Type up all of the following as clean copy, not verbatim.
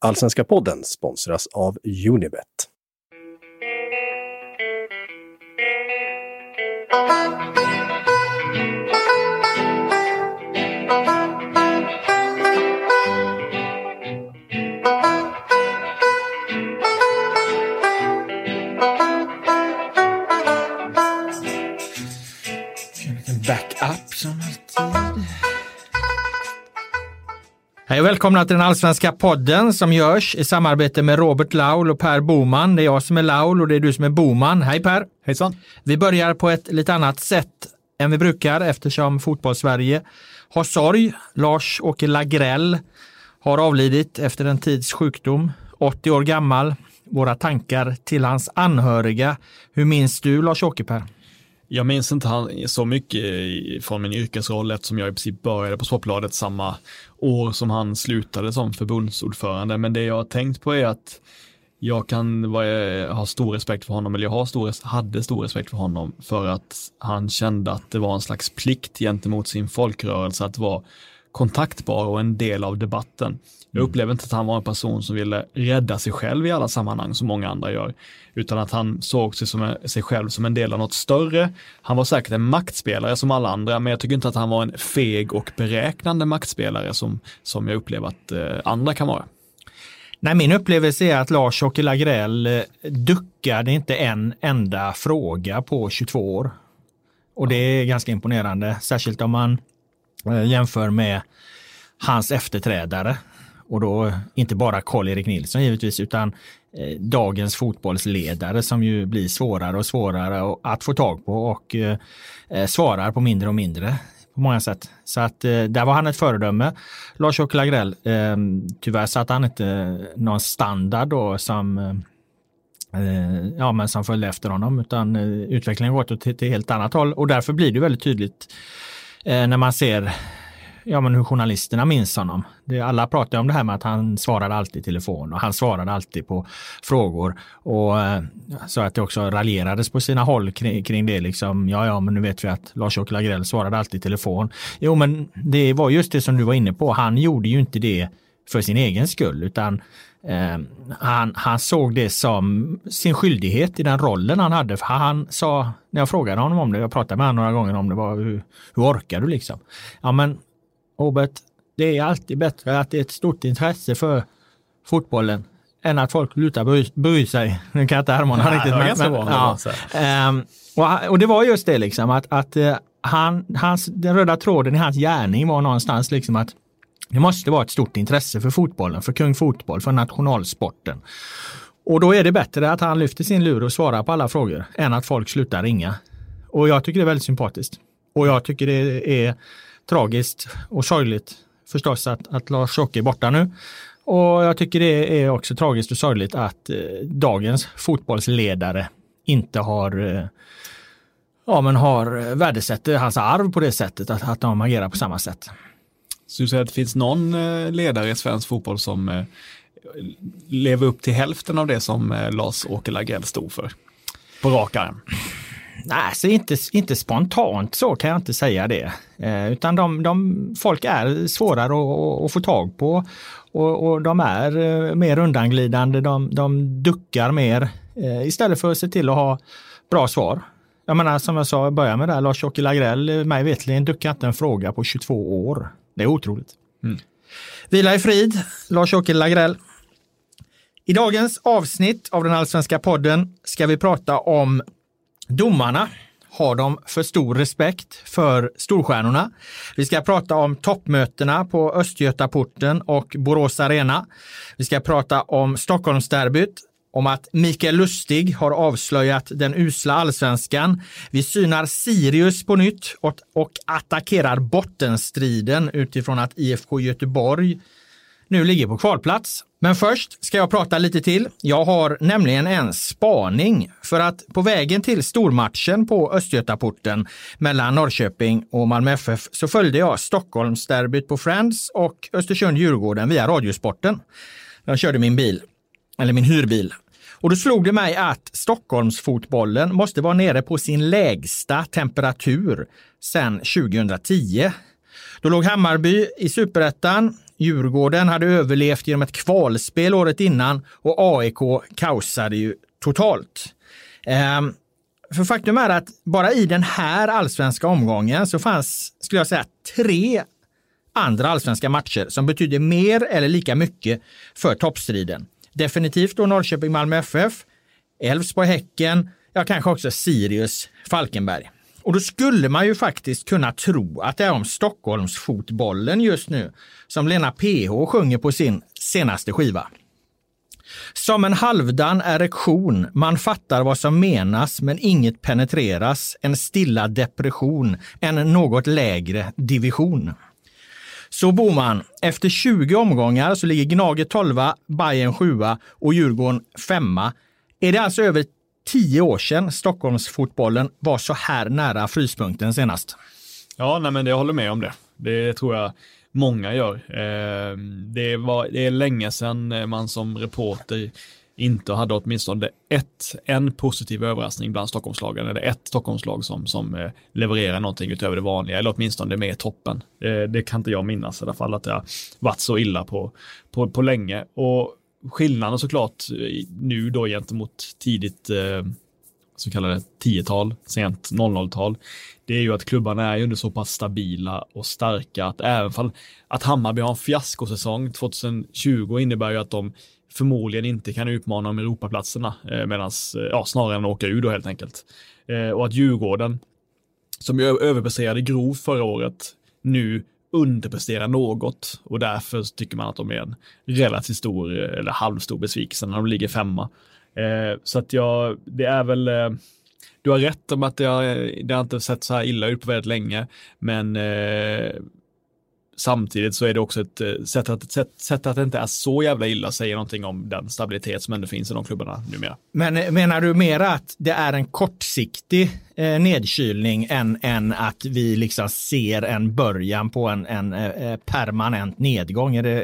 Allsvenska podden sponsras av Unibet. Backup som alltid. Hej och välkomna till den allsvenska podden som görs i samarbete med Robert Laul och Per Boman. Det är jag som är Laul och det är du som är Boman. Hej Per! Hejsan! Vi börjar på ett lite annat sätt än vi brukar eftersom Fotbollssverige har sorg. Lars-Åke Lagrell har avlidit efter en tids sjukdom. 80 år gammal. Våra tankar till hans anhöriga. Hur minns du Lars-Åke, Per? Jag minns inte han så mycket från min yrkesroll eftersom jag i princip började på Sportbladet samma år som han slutade som förbundsordförande. Men det jag har tänkt på är att jag ha stor respekt för honom, eller hade stor respekt för honom för att han kände att det var en slags plikt gentemot sin folkrörelse att vara kontaktbar och en del av debatten. Jag upplever inte att han var en person som ville rädda sig själv i alla sammanhang som många andra gör, utan att han såg sig själv som en del av något större. Han var säkert en maktspelare som alla andra, men jag tycker inte att han var en feg och beräknande maktspelare som jag upplever att andra kan vara. Nej, min upplevelse är att Lars-Åke Lagrell duckade inte en enda fråga på 22 år. Och det är ganska imponerande, särskilt om man jämför med hans efterträdare. Och då inte bara Karl-Erik Nilsson givetvis, utan dagens fotbollsledare som ju blir svårare och svårare att få tag på och svarar på mindre och mindre på många sätt. Så att där var han ett föredöme. Lars-Åke Lagrell, tyvärr satt han inte någon standard då som följde efter honom, utan utvecklingen gått till ett helt annat håll och därför blir det väldigt tydligt när man ser hur journalisterna minns honom. Alla pratar om det här med att han svarade alltid i telefon och han svarade alltid på frågor och så att det också raljerades på sina håll kring det liksom. Men nu vet vi att Lars-Åke Lagrell svarade alltid i telefon. Jo, men det var just det som du var inne på. Han gjorde ju inte det för sin egen skull, utan han såg det som sin skyldighet i den rollen han hade. För han sa, när jag frågade honom om det, jag pratade med honom några gånger om det, var hur orkar du liksom? Ja, men Robert, det är alltid bättre att det är ett stort intresse för fotbollen än att folk slutar bry sig. Nu kan jag inte härma riktigt. Och det var just det liksom, att den röda tråden i hans gärning var någonstans liksom att det måste vara ett stort intresse för fotbollen, för kung fotboll, för nationalsporten. Och då är det bättre att han lyfter sin lur och svarar på alla frågor än att folk slutar ringa. Och jag tycker det är väldigt sympatiskt. Och jag tycker det är tragiskt och sorgligt förstås att Lars-Åke är borta nu. Och jag tycker det är också tragiskt och sorgligt att dagens fotbollsledare inte har värdesatt hans arv på det sättet, att de agerar på samma sätt. Så du säger att det finns någon ledare i svensk fotboll som lever upp till hälften av det som Lars-Åke Lagrell stod för på rak arm? Nej, så inte spontant så kan jag inte säga det. Utan folk är svårare att få tag på och de är mer undanglidande, de duckar mer istället för att se till att ha bra svar. Jag menar, som jag sa i början med det här, Lars-Åke Lagrell, mig vetligen duckar inte en fråga på 22 år. Det är otroligt. Vila i frid, Lars-Åke Lagrell. I dagens avsnitt av den allsvenska podden ska vi prata om domarna. Har de för stor respekt för storstjärnorna? Vi ska prata om toppmötena på Östgötaporten och Borås Arena. Vi ska prata om Stockholmsderbyt, om att Mikael Lustig har avslöjat den usla allsvenskan. Vi synar Sirius på nytt och attackerar bottenstriden utifrån att IFK Göteborg nu ligger på kvalplats. Men först ska jag prata lite till. Jag har nämligen en spaning för att på vägen till stormatchen på Östgötaporten mellan Norrköping och Malmö FF så följde jag Stockholmsderbyt på Friends och Östersund-Djurgården via Radiosporten. Jag körde min hyrbil. Och då slog det mig att Stockholmsfotbollen måste vara nere på sin lägsta temperatur sedan 2010. Då låg Hammarby i Superettan Djurgården hade överlevt genom ett kvalspel året innan och AIK kaosade ju totalt. För faktum är att bara i den här allsvenska omgången så fanns, skulle jag säga, 3 andra allsvenska matcher som betydde mer eller lika mycket för toppstriden. Definitivt då Norrköping Malmö FF, Elfsborg Häcken, ja kanske också Sirius Falkenberg. Och då skulle man ju faktiskt kunna tro att det är om Stockholmsfotbollen just nu som Lena PH sjunger på sin senaste skiva. Som en halvdan erektion, man fattar vad som menas men inget penetreras, en stilla depression, en något lägre division. Så Boman, efter 20 omgångar så ligger Gnaget 12, Bayern 7 och Djurgården 5. Är det alltså över 10 år sedan Stockholmsfotbollen var så här nära fryspunkten senast? Ja, nej, men jag håller med om det. Det tror jag många gör. Det är länge sedan man som reporter inte hade åtminstone en positiv överraskning bland Stockholmslagen, eller ett Stockholmslag som levererar någonting utöver det vanliga, eller åtminstone med toppen. Det kan inte jag minnas i alla fall, att det har varit så illa på länge. Och skillnaden såklart nu då gentemot tidigt så kallade 10-tal, sent 00-tal, det är ju att klubbarna är ju så pass stabila och starka att även fall att Hammarby har en fiaskosäsong 2020 innebär ju att de förmodligen inte kan utmana om Europaplatserna snarare än åka ur då helt enkelt. Och att Djurgården, som ju överpresterade grovt förra året, nu underpresterar något, och därför tycker man att de är en relativt stor eller halvstor besvikelse när de ligger 5. Så att det är väl, du har rätt om att det har inte sett så här illa ut på väldigt länge, men samtidigt så är det också ett sätt att det inte är så jävla illa, säger någonting om den stabilitet som ändå finns i de klubbarna numera. Men menar du mer att det är en kortsiktig nedkylning än att vi liksom ser en början på en permanent nedgång? Jag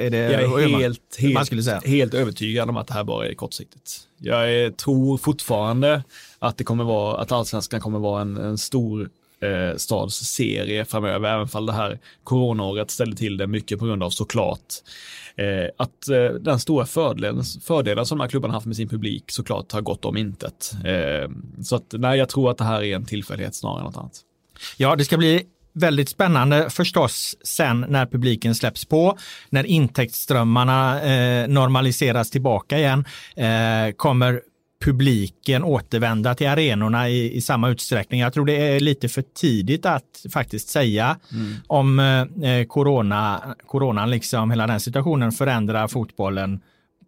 är helt övertygad om att det här bara är kortsiktigt. Jag tror fortfarande att allsvenskan kommer vara en stor stadsserie framöver, även fall det här coronaåret ställde till det mycket på grund av såklart att den stora fördelen som de här klubbarna haft med sin publik såklart har gått om intet. Så att nej, jag tror att det här är en tillfällighet snarare än något annat. Ja, det ska bli väldigt spännande förstås sen när publiken släpps på, när intäktsströmmarna normaliseras tillbaka igen. Kommer publiken återvända till arenorna i samma utsträckning? Jag tror det är lite för tidigt att faktiskt säga om coronan liksom hela den situationen förändrar fotbollen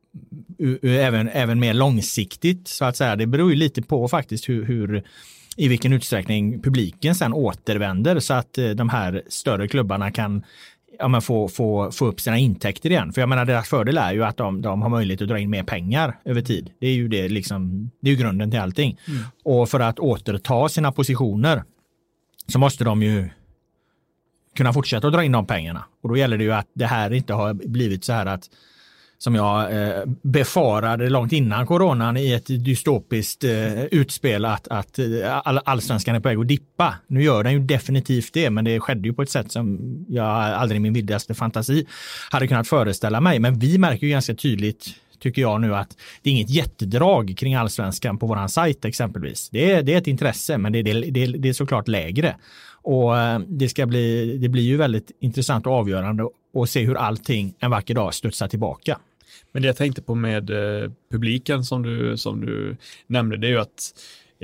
även mer långsiktigt så att säga. Det beror ju lite på faktiskt hur i vilken utsträckning publiken sen återvänder så att de här större klubbarna kan få upp sina intäkter igen. För jag menar, deras fördel är ju att de har möjlighet att dra in mer pengar över tid. Det är ju det liksom, det är ju grunden till allting. Och för att återta sina positioner så måste de ju kunna fortsätta att dra in de pengarna. Och då gäller det ju att det här inte har blivit så här att, som jag befarade långt innan coronan i ett dystopiskt utspel att allsvenskan är på väg att dippa. Nu gör den ju definitivt det, men det skedde ju på ett sätt som jag aldrig i min vildaste fantasi hade kunnat föreställa mig. Men vi märker ju ganska tydligt, tycker jag nu, att det är inget jättedrag kring allsvenskan på våran sajt exempelvis. Det är ett intresse, men det är såklart lägre. Och det blir ju väldigt intressant och avgörande att se hur allting en vacker dag studsar tillbaka. Men det jag tänkte på med publiken som du nämnde, det är ju att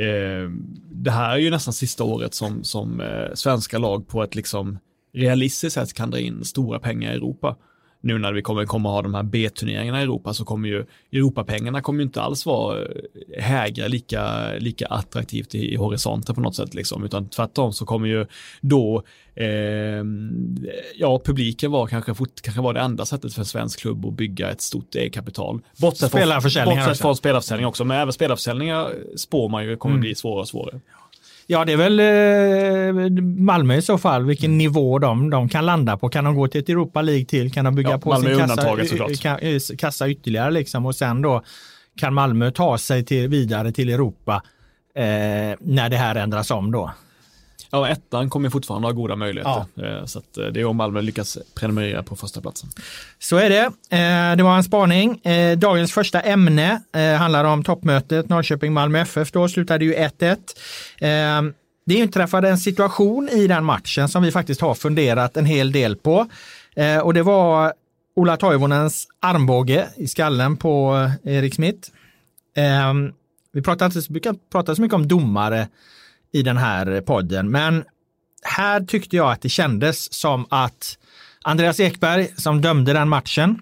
det här är ju nästan sista året som svenska lag på ett liksom realistiskt sätt kan dra in stora pengar i Europa. Nu när vi kommer ha de här B-turneringarna i Europa så kommer ju Europapengarna kommer ju inte alls vara högre lika attraktivt i horisonten på något sätt liksom, utan tvärtom så kommer ju då publiken kanske var det enda sättet för en svensk klubb att bygga ett stort e-kapital. Bortsett från spelarförsäljningar också, men även spelarförsäljningar spår man ju kommer bli svårare och svårare. Ja, det är väl Malmö i så fall. Vilken nivå de kan landa på. Kan de gå till ett Europa League till? Kan de bygga på sin kassa ytterligare liksom? Och sen då kan Malmö ta sig vidare till Europa när det här ändras om då? Ja, ettan kommer fortfarande ha goda möjligheter. Ja. Så att det är om Malmö lyckas prenumerera på första platsen. Så är det. Det var en spaning. Dagens första ämne handlar om toppmötet Norrköping-Malmö FF. Då slutade ju 1-1. Det inträffade en situation i den matchen som vi faktiskt har funderat en hel del på. Och det var Ola Toivonens armbåge i skallen på Erik Smith. Vi brukar prata så mycket om domare i den här podden, men här tyckte jag att det kändes som att Andreas Ekberg som dömde den matchen,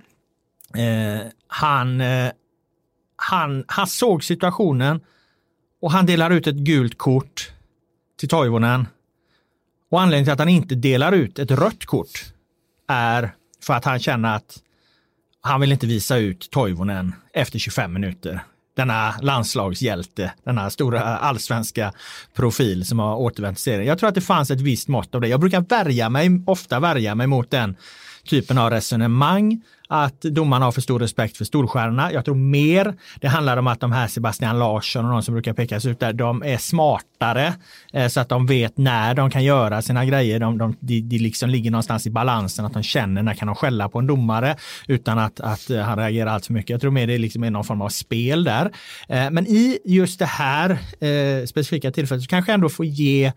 han såg situationen och han delar ut ett gult kort till Toivonen, och anledningen till att han inte delar ut ett rött kort är för att han känner att han vill inte visa ut Toivonen efter 25 minuter. Denna landslagshjälte, denna stora allsvenska profil som har återvänt till serien. Jag tror att det fanns ett visst mått av det. Jag brukar ofta värja mig mot den typen av resonemang, att domarna har för stor respekt för storstjärnorna. Jag tror mer det handlar om att de här Sebastian Larsson och de som brukar pekas ut där, de är smartare så att de vet när de kan göra sina grejer. De liksom ligger någonstans i balansen, att de känner när kan de skälla på en domare utan att han reagerar allt för mycket. Jag tror mer det liksom är någon form av spel där. Men i just det här specifika tillfället så kanske jag ändå får ge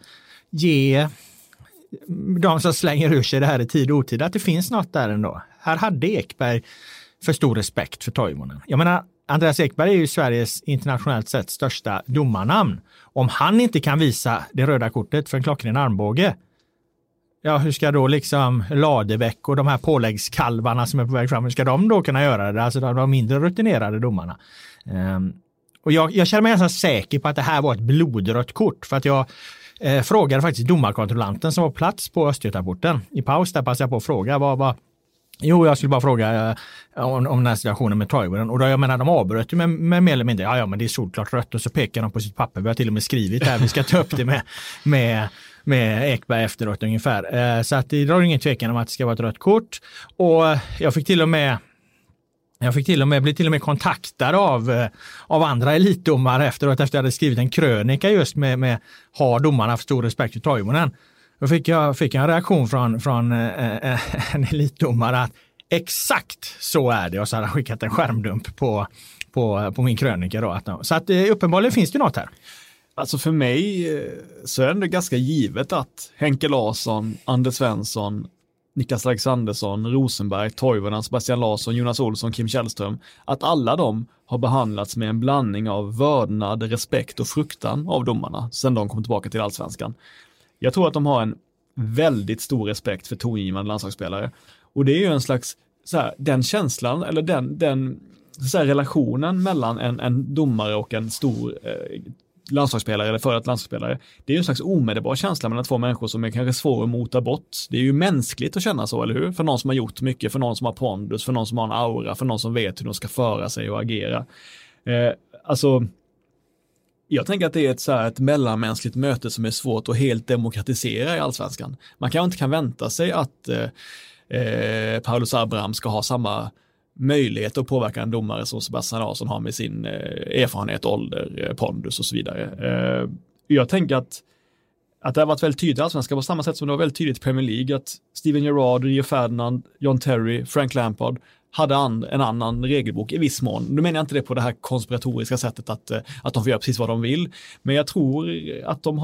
de som slänger ur sig det här i tid och otid att det finns något där ändå. Här hade Ekberg för stor respekt för Toivonen. Jag menar, Andreas Ekberg är ju Sveriges internationellt sett största domarnamn. Om han inte kan visa det röda kortet för en klockren armbåge, ja, hur ska då liksom Ladebäck och de här påläggskalvarna som är på väg fram, hur ska de då kunna göra det? Alltså de mindre rutinerade domarna. Och jag känner mig ganska säker på att det här var ett blodrött kort, för att jag frågade faktiskt domarkontrollanten som var på plats på Östgötaporten. I paus där passade jag på att fråga Jo, jag skulle bara fråga om den här situationen med Toivonen. Och då, jag menar, de avbröt med mer eller mindre. Ja, men det är solklart rött. Och så pekar de på sitt papper. Vi har till och med skrivit här. Vi ska ta upp det med Ekberg efteråt ungefär. Så att det drar ingen tvekan om att det ska vara ett rött kort. Och jag fick till och med bli kontaktad av andra elitdomare efteråt, efter att jag hade skrivit en krönika just med har domarna haft stor respekt för Toivonen. Då fick jag en reaktion från en elitdomare att exakt så är det, och så hade han skickat en skärmdump på min krönika då. Så att uppenbarligen finns det något här. Alltså för mig så är det ganska givet att Henke Larsson, Anders Svensson, Niklas Alexandersson, Rosenberg, Toivonen, Sebastian Larsson, Jonas Olsson, Kim Källström, att alla de har behandlats med en blandning av vördnad, respekt och fruktan av domarna sedan de kom tillbaka till allsvenskan. Jag tror att de har en väldigt stor respekt för tongivande landslagsspelare. Och det är ju en slags, så här, den känslan, eller den så här, relationen mellan en domare och en stor landslagsspelare eller före ett landslagsspelare. Det är ju en slags omedelbar känsla mellan två människor som är kanske svår att mota bort. Det är ju mänskligt att känna så, eller hur? För någon som har gjort mycket, för någon som har pondus, för någon som har en aura, för någon som vet hur de ska föra sig och agera. Alltså, jag tänker att det är ett mellanmänskligt möte som är svårt att helt demokratisera i allsvenskan. Man kanske inte kan vänta sig att Paulus Abraham ska ha samma möjlighet att påverka en domare som Sebastian Larsson har med sin erfarenhet, ålder, pondus och så vidare. Jag tänker att det har varit väldigt tydligt i allsvenskan på samma sätt som det var väldigt tydligt i Premier League att Steven Gerrard, Rio Ferdinand, John Terry, Frank Lampard hade en annan regelbok i viss mån. Nu menar jag inte det på det här konspiratoriska sättet att de får göra precis vad de vill, men jag tror att de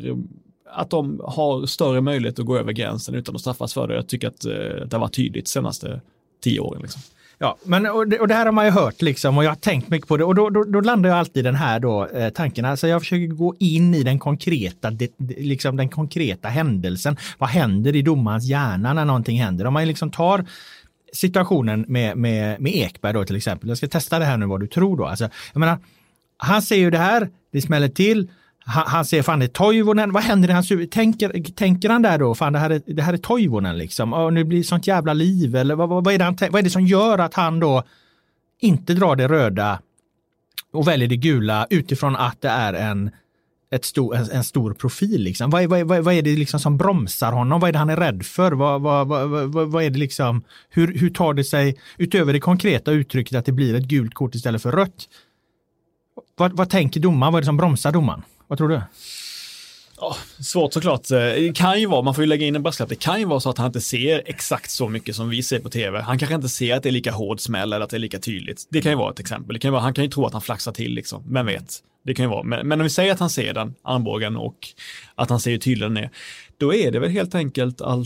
har större möjlighet att gå över gränsen utan att straffas för det. Jag tycker att det var tydligt de senaste 10 åren liksom. Ja, men och det här har man ju hört liksom, och jag har tänkt mycket på det, och då landar jag alltid den här tanken. Alltså jag försöker gå in i den konkreta händelsen. Vad händer i domarens hjärna när någonting händer? Om man liksom tar situationen med Ekberg då till exempel. Jag ska testa det här nu, vad du tror då. Alltså, jag menar, han ser ju det här, det smäller till. Han ser fan det är Toivonen, vad händer i hans huvud? Tänker han där då, fan det här är Toivonen liksom, och nu blir det sånt jävla liv, eller vad är det som gör att han då inte drar det röda och väljer det gula utifrån att det är en stor profil liksom? Vad är det liksom som bromsar honom? Vad är det han är rädd för? Vad är det liksom, hur tar det sig utöver det konkreta uttrycket att det blir ett gult kort istället för rött? Vad tänker domaren? Vad är det som bromsar domaren? Vad tror du? Svårt såklart. Det kan ju vara, man får ju lägga in en brasklapp, det kan ju vara så att han inte ser exakt så mycket som vi ser på tv. Han kanske inte ser att det är lika hård smäll eller att det är lika tydligt. Det kan ju vara ett exempel. Det kan ju vara, han kan ju tro att han flaxar till liksom. Vem vet? Det kan ju vara. Men om vi säger att han ser den, armbågen, och att han ser hur tydlig den är, då är det väl helt enkelt att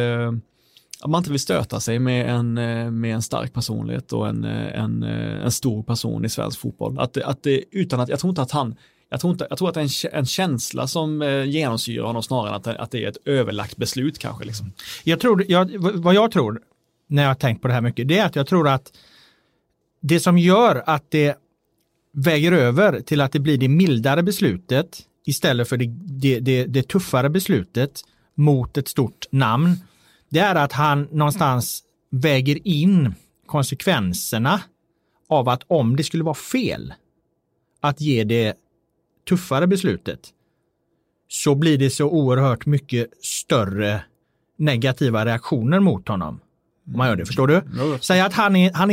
man inte vill stöta sig med en stark personlighet och en stor person i svensk fotboll. Jag tror att det är en känsla som genomsyrar honom snarare än att det är ett överlagt beslut kanske. Liksom. Vad jag tror när jag har tänkt på det här mycket, det är att jag tror att det som gör att det väger över till att det blir det mildare beslutet istället för det tuffare beslutet mot ett stort namn, det är att han någonstans väger in konsekvenserna av att om det skulle vara fel att ge det tuffare beslutet, så blir det så oerhört mycket större negativa reaktioner mot honom. Om man gör det, förstår du? Säg att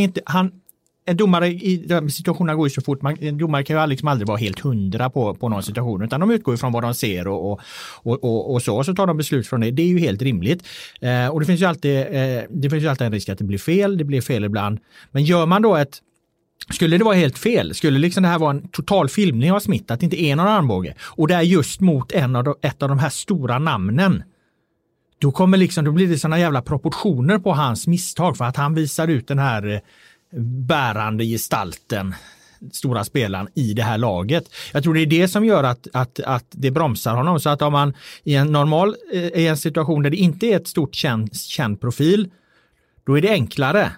en domare i de situationerna går ju så fort, en domare kan ju liksom aldrig vara helt 100 på någon situation, utan de utgår ifrån vad de ser och så tar de beslut från det. Det är ju helt rimligt. Och det finns ju alltid en risk att det blir fel ibland. Men gör man då skulle det vara helt fel, skulle liksom det här vara en total filmning av Smith, att det inte är någon armbåge, och det är just mot ett av de här stora namnen, då blir det såna jävla proportioner på hans misstag, för att han visar ut den här bärande gestalten, stora spelaren i det här laget. Jag tror det är det som gör att det bromsar honom, så att om man i en situation där det inte är ett stort känd profil, då är det enklare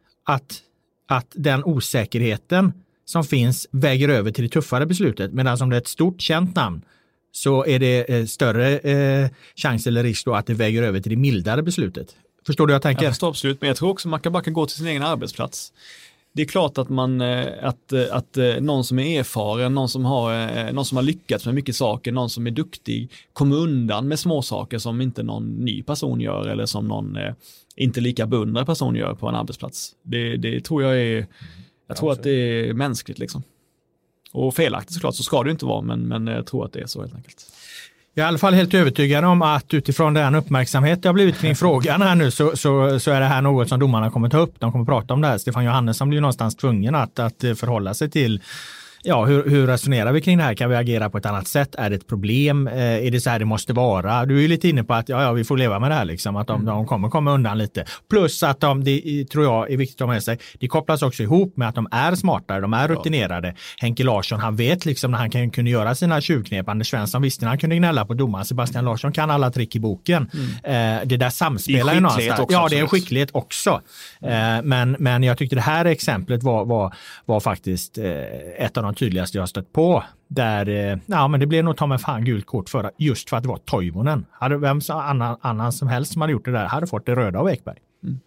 att den osäkerheten som finns väger över till det tuffare beslutet, medan om det är ett stort känt namn så är det större chans eller risk då att det väger över till det mildare beslutet. Förstår du vad jag tänker? Jag förstår absolut, men jag tror också man kan bara gå till sin egen arbetsplats. Det är klart att att någon som är erfaren, någon som har lyckats med mycket saker, någon som är duktig, kommer undan med små saker som inte någon ny person gör, eller som någon inte lika beundrad person gör på en arbetsplats. Det tror jag tror att det är mänskligt liksom. Och felaktigt såklart, så ska det inte vara, men jag tror att det är så helt enkelt. Jag är i alla fall helt övertygad om att utifrån den uppmärksamhet det har blivit kring frågan här nu, så är det här något som domarna kommer ta upp. De kommer prata om det här. Stefan Johannesson blir någonstans tvungen att förhålla sig till hur resonerar vi kring det här? Kan vi agera på ett annat sätt? Är det ett problem? Är det så här det måste vara? Du är ju lite inne på att vi får leva med det här liksom, att de kommer komma undan lite. Plus att det tror jag är viktigt att ha med sig. Det kopplas också ihop med att de är smartare, de är rutinerade. Henke Larsson, han vet liksom när han kunde göra sina tjuvknep. Anders Svensson visste när han kunde gnälla på domaren. Sebastian Larsson kan alla trick i boken. Det där samspelar ju någonstans. Ja, det är en skicklighet också. Men jag tyckte det här exemplet var faktiskt ett av de tydligaste jag har stött på, där men det blev nog ta med fan gult kort just för att det var Toivonen. Hade vem annan som helst som hade gjort det där hade fått det röda av Ekberg.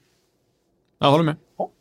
Jag håller med.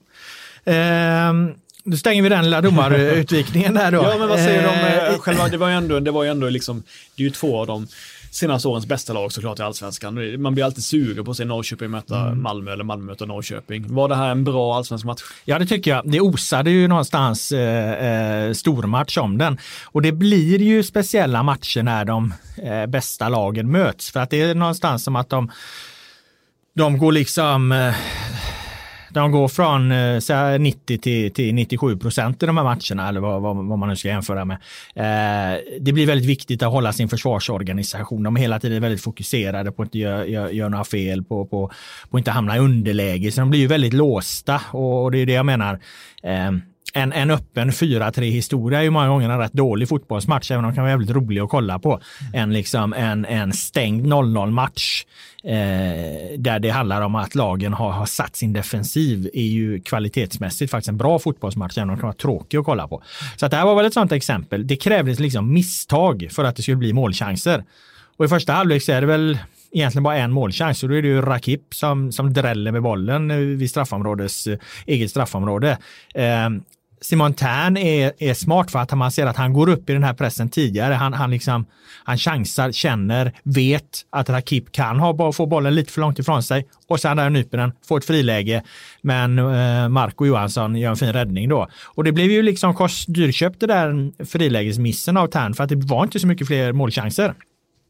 Då stänger vi den lilla domarutvikningen där då. Ja, men vad säger de själva? Det var ju ändå liksom, det är ju två av de senaste årens bästa lag såklart i Allsvenskan. Man blir alltid sugen på att se Norrköping möta Malmö eller Malmö möta Norrköping. Var det här en bra allsvensk match? Ja, det tycker jag. Det osade ju någonstans stormatch om den. Och det blir ju speciella matcher när de bästa lagen möts. För att det är någonstans som att de går liksom... De går från 90 till 97% i de här matcherna, eller vad man nu ska jämföra med. Det blir väldigt viktigt att hålla sin försvarsorganisation. De är hela tiden väldigt fokuserade på att inte göra några fel, på att inte hamna i underläge. Så de blir ju väldigt låsta, och det är det jag menar. En öppen 4-3 historia är ju många gånger en rätt dålig fotbollsmatch, även om de kan vara väldigt rolig att kolla på. En stängd 0-0 match där det handlar om att lagen har satt sin defensiv är ju kvalitetsmässigt faktiskt en bra fotbollsmatch, även om den kan vara tråkig att kolla på. Så att det här var väl ett sånt exempel. Det krävdes liksom misstag för att det skulle bli målchanser. Och i första halvlek så är det väl egentligen bara en målchans, och då är det ju Rakip som dräller med bollen vid eget straffområde. Simon Tern är smart, för att man ser att han går upp i den här pressen tidigare. Han chansar, känner, vet att Rakip kan få bollen lite för långt ifrån sig, och sen där nyper den, får ett friläge, men Marco Johansson gör en fin räddning då. Och det blev ju liksom dyrköpt det där frilägesmissen av Tern, för att det var inte så mycket fler målchanser.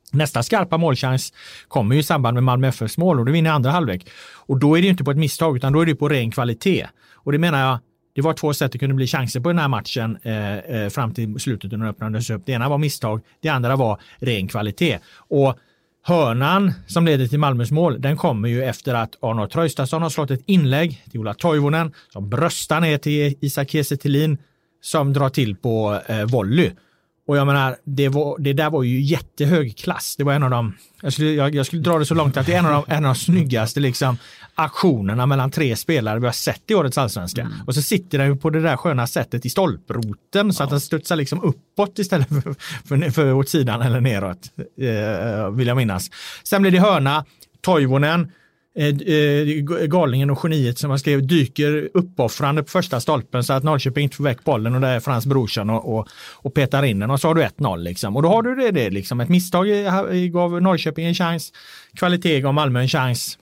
Nästa skarpa målchans kommer ju i samband med Malmö FFs mål och det vinner i andra halvlek. Och då är det ju inte på ett misstag utan då är det på ren kvalitet. Och det menar jag, det var 2 sätt att kunna bli chanser på den här matchen fram till slutet när den öppnades upp. Det ena var misstag, det andra var ren kvalitet. Och hörnan som leder till Malmös mål, den kommer ju efter att Arnold Traustason har slått ett inlägg till Ola Toivonen som bröstar ner till Isak Kiese Thelin som drar till på volley. Och jag menar, det där var ju jättehög klass. Det var en av de, jag skulle dra det så långt att det är en av de snyggaste liksom, aktionerna mellan 3 spelare vi har sett i årets allsvenska. Och så sitter den ju på det där sköna sättet i stolproten så att den studsar liksom uppåt istället för åt sidan eller neråt, vill jag minnas. Sen blir det hörna, Toivonen, galningen och geniet som man skrev dyker uppoffrande på första stolpen så att Norrköping inte får väck bollen och det är Frans Brorsson och petar in den och så har du 1-0 liksom. Och då har du det liksom. Ett misstag gav Norrköping en chans, kvalitet gav Malmö en chans.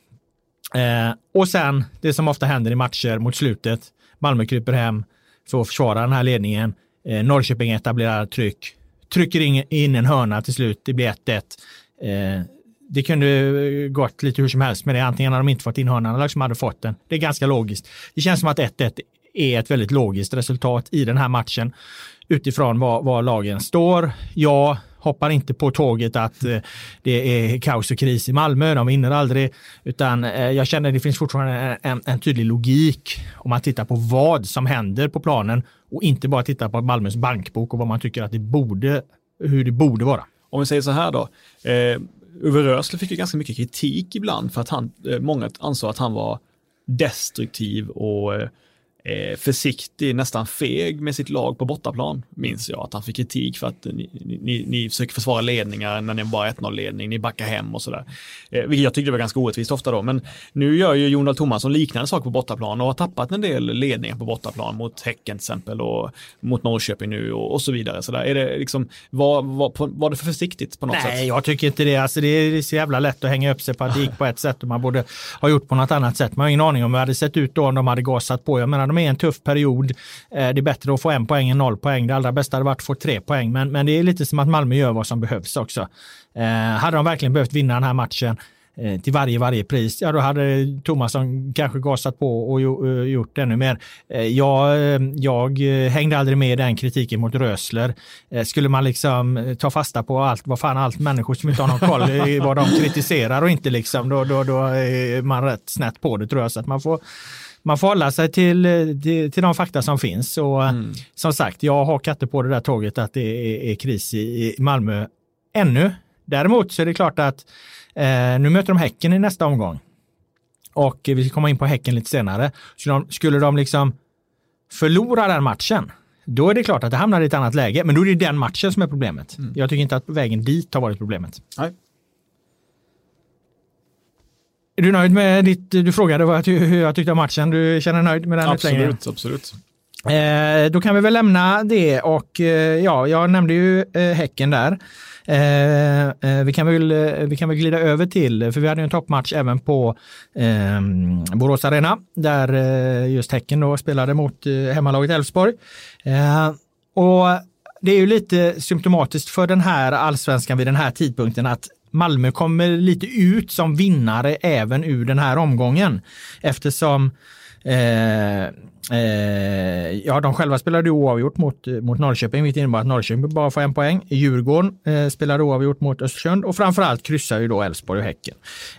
Och sen det som ofta händer i matcher mot slutet, Malmö kryper hem för att försvara den här ledningen. Norrköping etablerar trycker in en hörna till slut, det blir 1-1. Det kunde gått lite hur som helst med det. Antingen hade de inte fått in hörnan eller som hade fått den. Det är ganska logiskt. Det känns som att 1-1 är ett väldigt logiskt resultat i den här matchen utifrån var lagen står. Jag hoppar inte på tåget att det är kaos och kris i Malmö. De vinner aldrig. Utan jag känner att det finns fortfarande en tydlig logik om man tittar på vad som händer på planen och inte bara tittar på Malmös bankbok och vad man tycker att hur det borde vara. Om vi säger så här då. Uwe Rösler fick ju ganska mycket kritik ibland för att många ansåg att han var destruktiv och försiktig, nästan feg med sitt lag på bortaplan, minns jag att han fick kritik för att ni försöker försvara ledningar när ni bara 1-0-ledning, ni backar hem och sådär. Vilket jag tyckte var ganska orättvist ofta då, men nu gör ju Jon Dahl Tomasson liknande sak på bortaplan och har tappat en del ledningar på bortaplan mot Häcken till exempel och mot Norrköping nu och så vidare. Så där. Är det liksom, var det för försiktigt på något sätt? Nej, jag tycker inte det. Alltså, det är så jävla lätt att hänga upp sig på att det gick på ett sätt och man borde ha gjort på något annat sätt. Man har ingen aning om hur det hade sett ut då om de hade gasat på. Jag menar, de är en tuff period. Det är bättre att få 1 poäng än 0 poäng. Det allra bästa hade varit att få 3 poäng. Men det är lite som att Malmö gör vad som behövs också. Hade de verkligen behövt vinna den här matchen till varje pris, ja då hade Tomasson kanske gasat på och gjort ännu mer. Jag hängde aldrig med i den kritiken mot Rösler. Skulle man liksom ta fasta på allt människor som inte har någon koll i vad de kritiserar och inte liksom, då är man rätt snett på det, tror jag. Så att man får hålla sig till de fakta som finns. Och som sagt, jag har katter på det där tåget att det är kris i Malmö ännu. Däremot så är det klart att nu möter de Häcken i nästa omgång. Och vi ska komma in på Häcken lite senare. Skulle de liksom förlora den matchen, då är det klart att det hamnar i ett annat läge. Men då är det den matchen som är problemet. Jag tycker inte att vägen dit har varit problemet. Nej. Är du nöjd med du frågade hur jag tyckte om matchen? Du känner nöjd med den utläggningen? Absolut. Då kan vi väl lämna det och jag nämnde ju Häcken där. Vi kan väl glida över till, för vi hade ju en toppmatch även på Borås Arena där just Häcken då spelade mot hemmalaget Elfsborg. Och det är ju lite symptomatiskt för den här allsvenskan vid den här tidpunkten att Malmö kommer lite ut som vinnare även ur den här omgången eftersom de själva spelade oavgjort mot Norrköping, vilket innebär att Norrköping bara får 1 poäng. Djurgården spelade oavgjort mot Östersund och framförallt kryssar ju då Elfsborg och Häcken.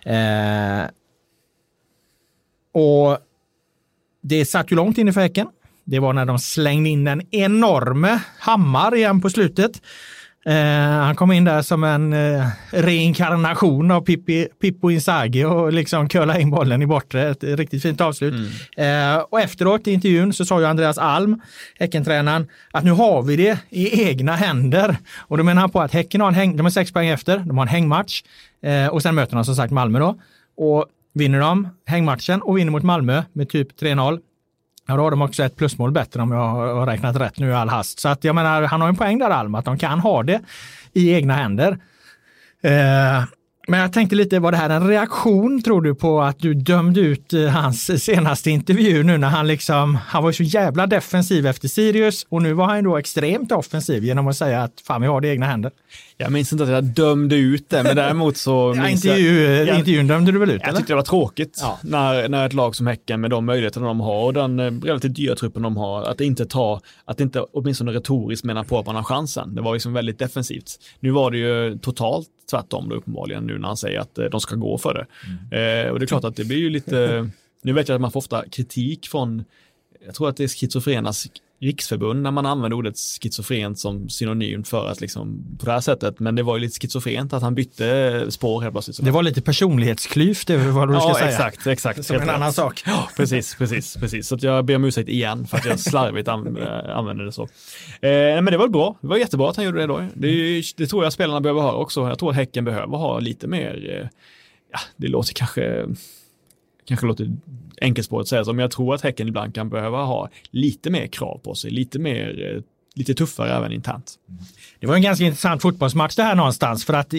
Och det satt ju långt inne för Häcken. Det var när de slängde in en enorme hammar igen på slutet. Han kom in där som en reinkarnation av Pippo Inzaghi och liksom curla in bollen i bortre. Ett riktigt fint avslut. Och efteråt i intervjun så sa ju Andreas Alm, Häckentränaren, att nu har vi det i egna händer. Och då menar han på att Häcken har de är 6 poäng efter, de har en hängmatch och sen möter de som sagt Malmö då. Och vinner de hängmatchen och vinner mot Malmö med typ 3-0. Ja, då har de också ett plusmål bättre om jag har räknat rätt nu i all hast. Så att jag menar, han har en poäng där Alm, att de kan ha det i egna händer. Men jag tänkte lite, var det här en reaktion tror du på att du dömde ut hans senaste intervju nu när han var så jävla defensiv efter Sirius och nu var han då extremt offensiv genom att säga att fan vi har det i egna händer. Jag minns inte att jag dömde ut det, men däremot så intervjun dömde du väl ut? Jag tyckte det var tråkigt när ett lag som Häcken med de möjligheterna de har och den relativt dyra truppen de har, att inte åtminstone retoriskt menar på att man har chansen. Det var liksom väldigt defensivt. Nu var det ju totalt tvärtom då uppenbarligen nu när han säger att de ska gå för det. Och det är klart att det blir ju lite, nu vet jag att man får ofta kritik från, jag tror att det är Schizofrenas riksförbund när man använder ordet schizofrent som synonym för att liksom på det här sättet, men det var ju lite schizofrent att han bytte spår helt plötsligt. Det var lite personlighetsklyft, det är vad du ska säga. Exakt. Som en annan sak. Ja, precis. Så att jag ber om ursäkt igen för att jag slarvigt använde det så. Men det var bra. Det var jättebra att han gjorde det då. Det tror jag spelarna behöver ha också. Jag tror att Häcken behöver ha lite mer, det låter kanske låter enkelspåret att säga så, men jag tror att Häcken ibland kan behöva ha lite mer krav på sig, lite tuffare även internt. Det var en ganska intressant fotbollsmatch det här någonstans, för att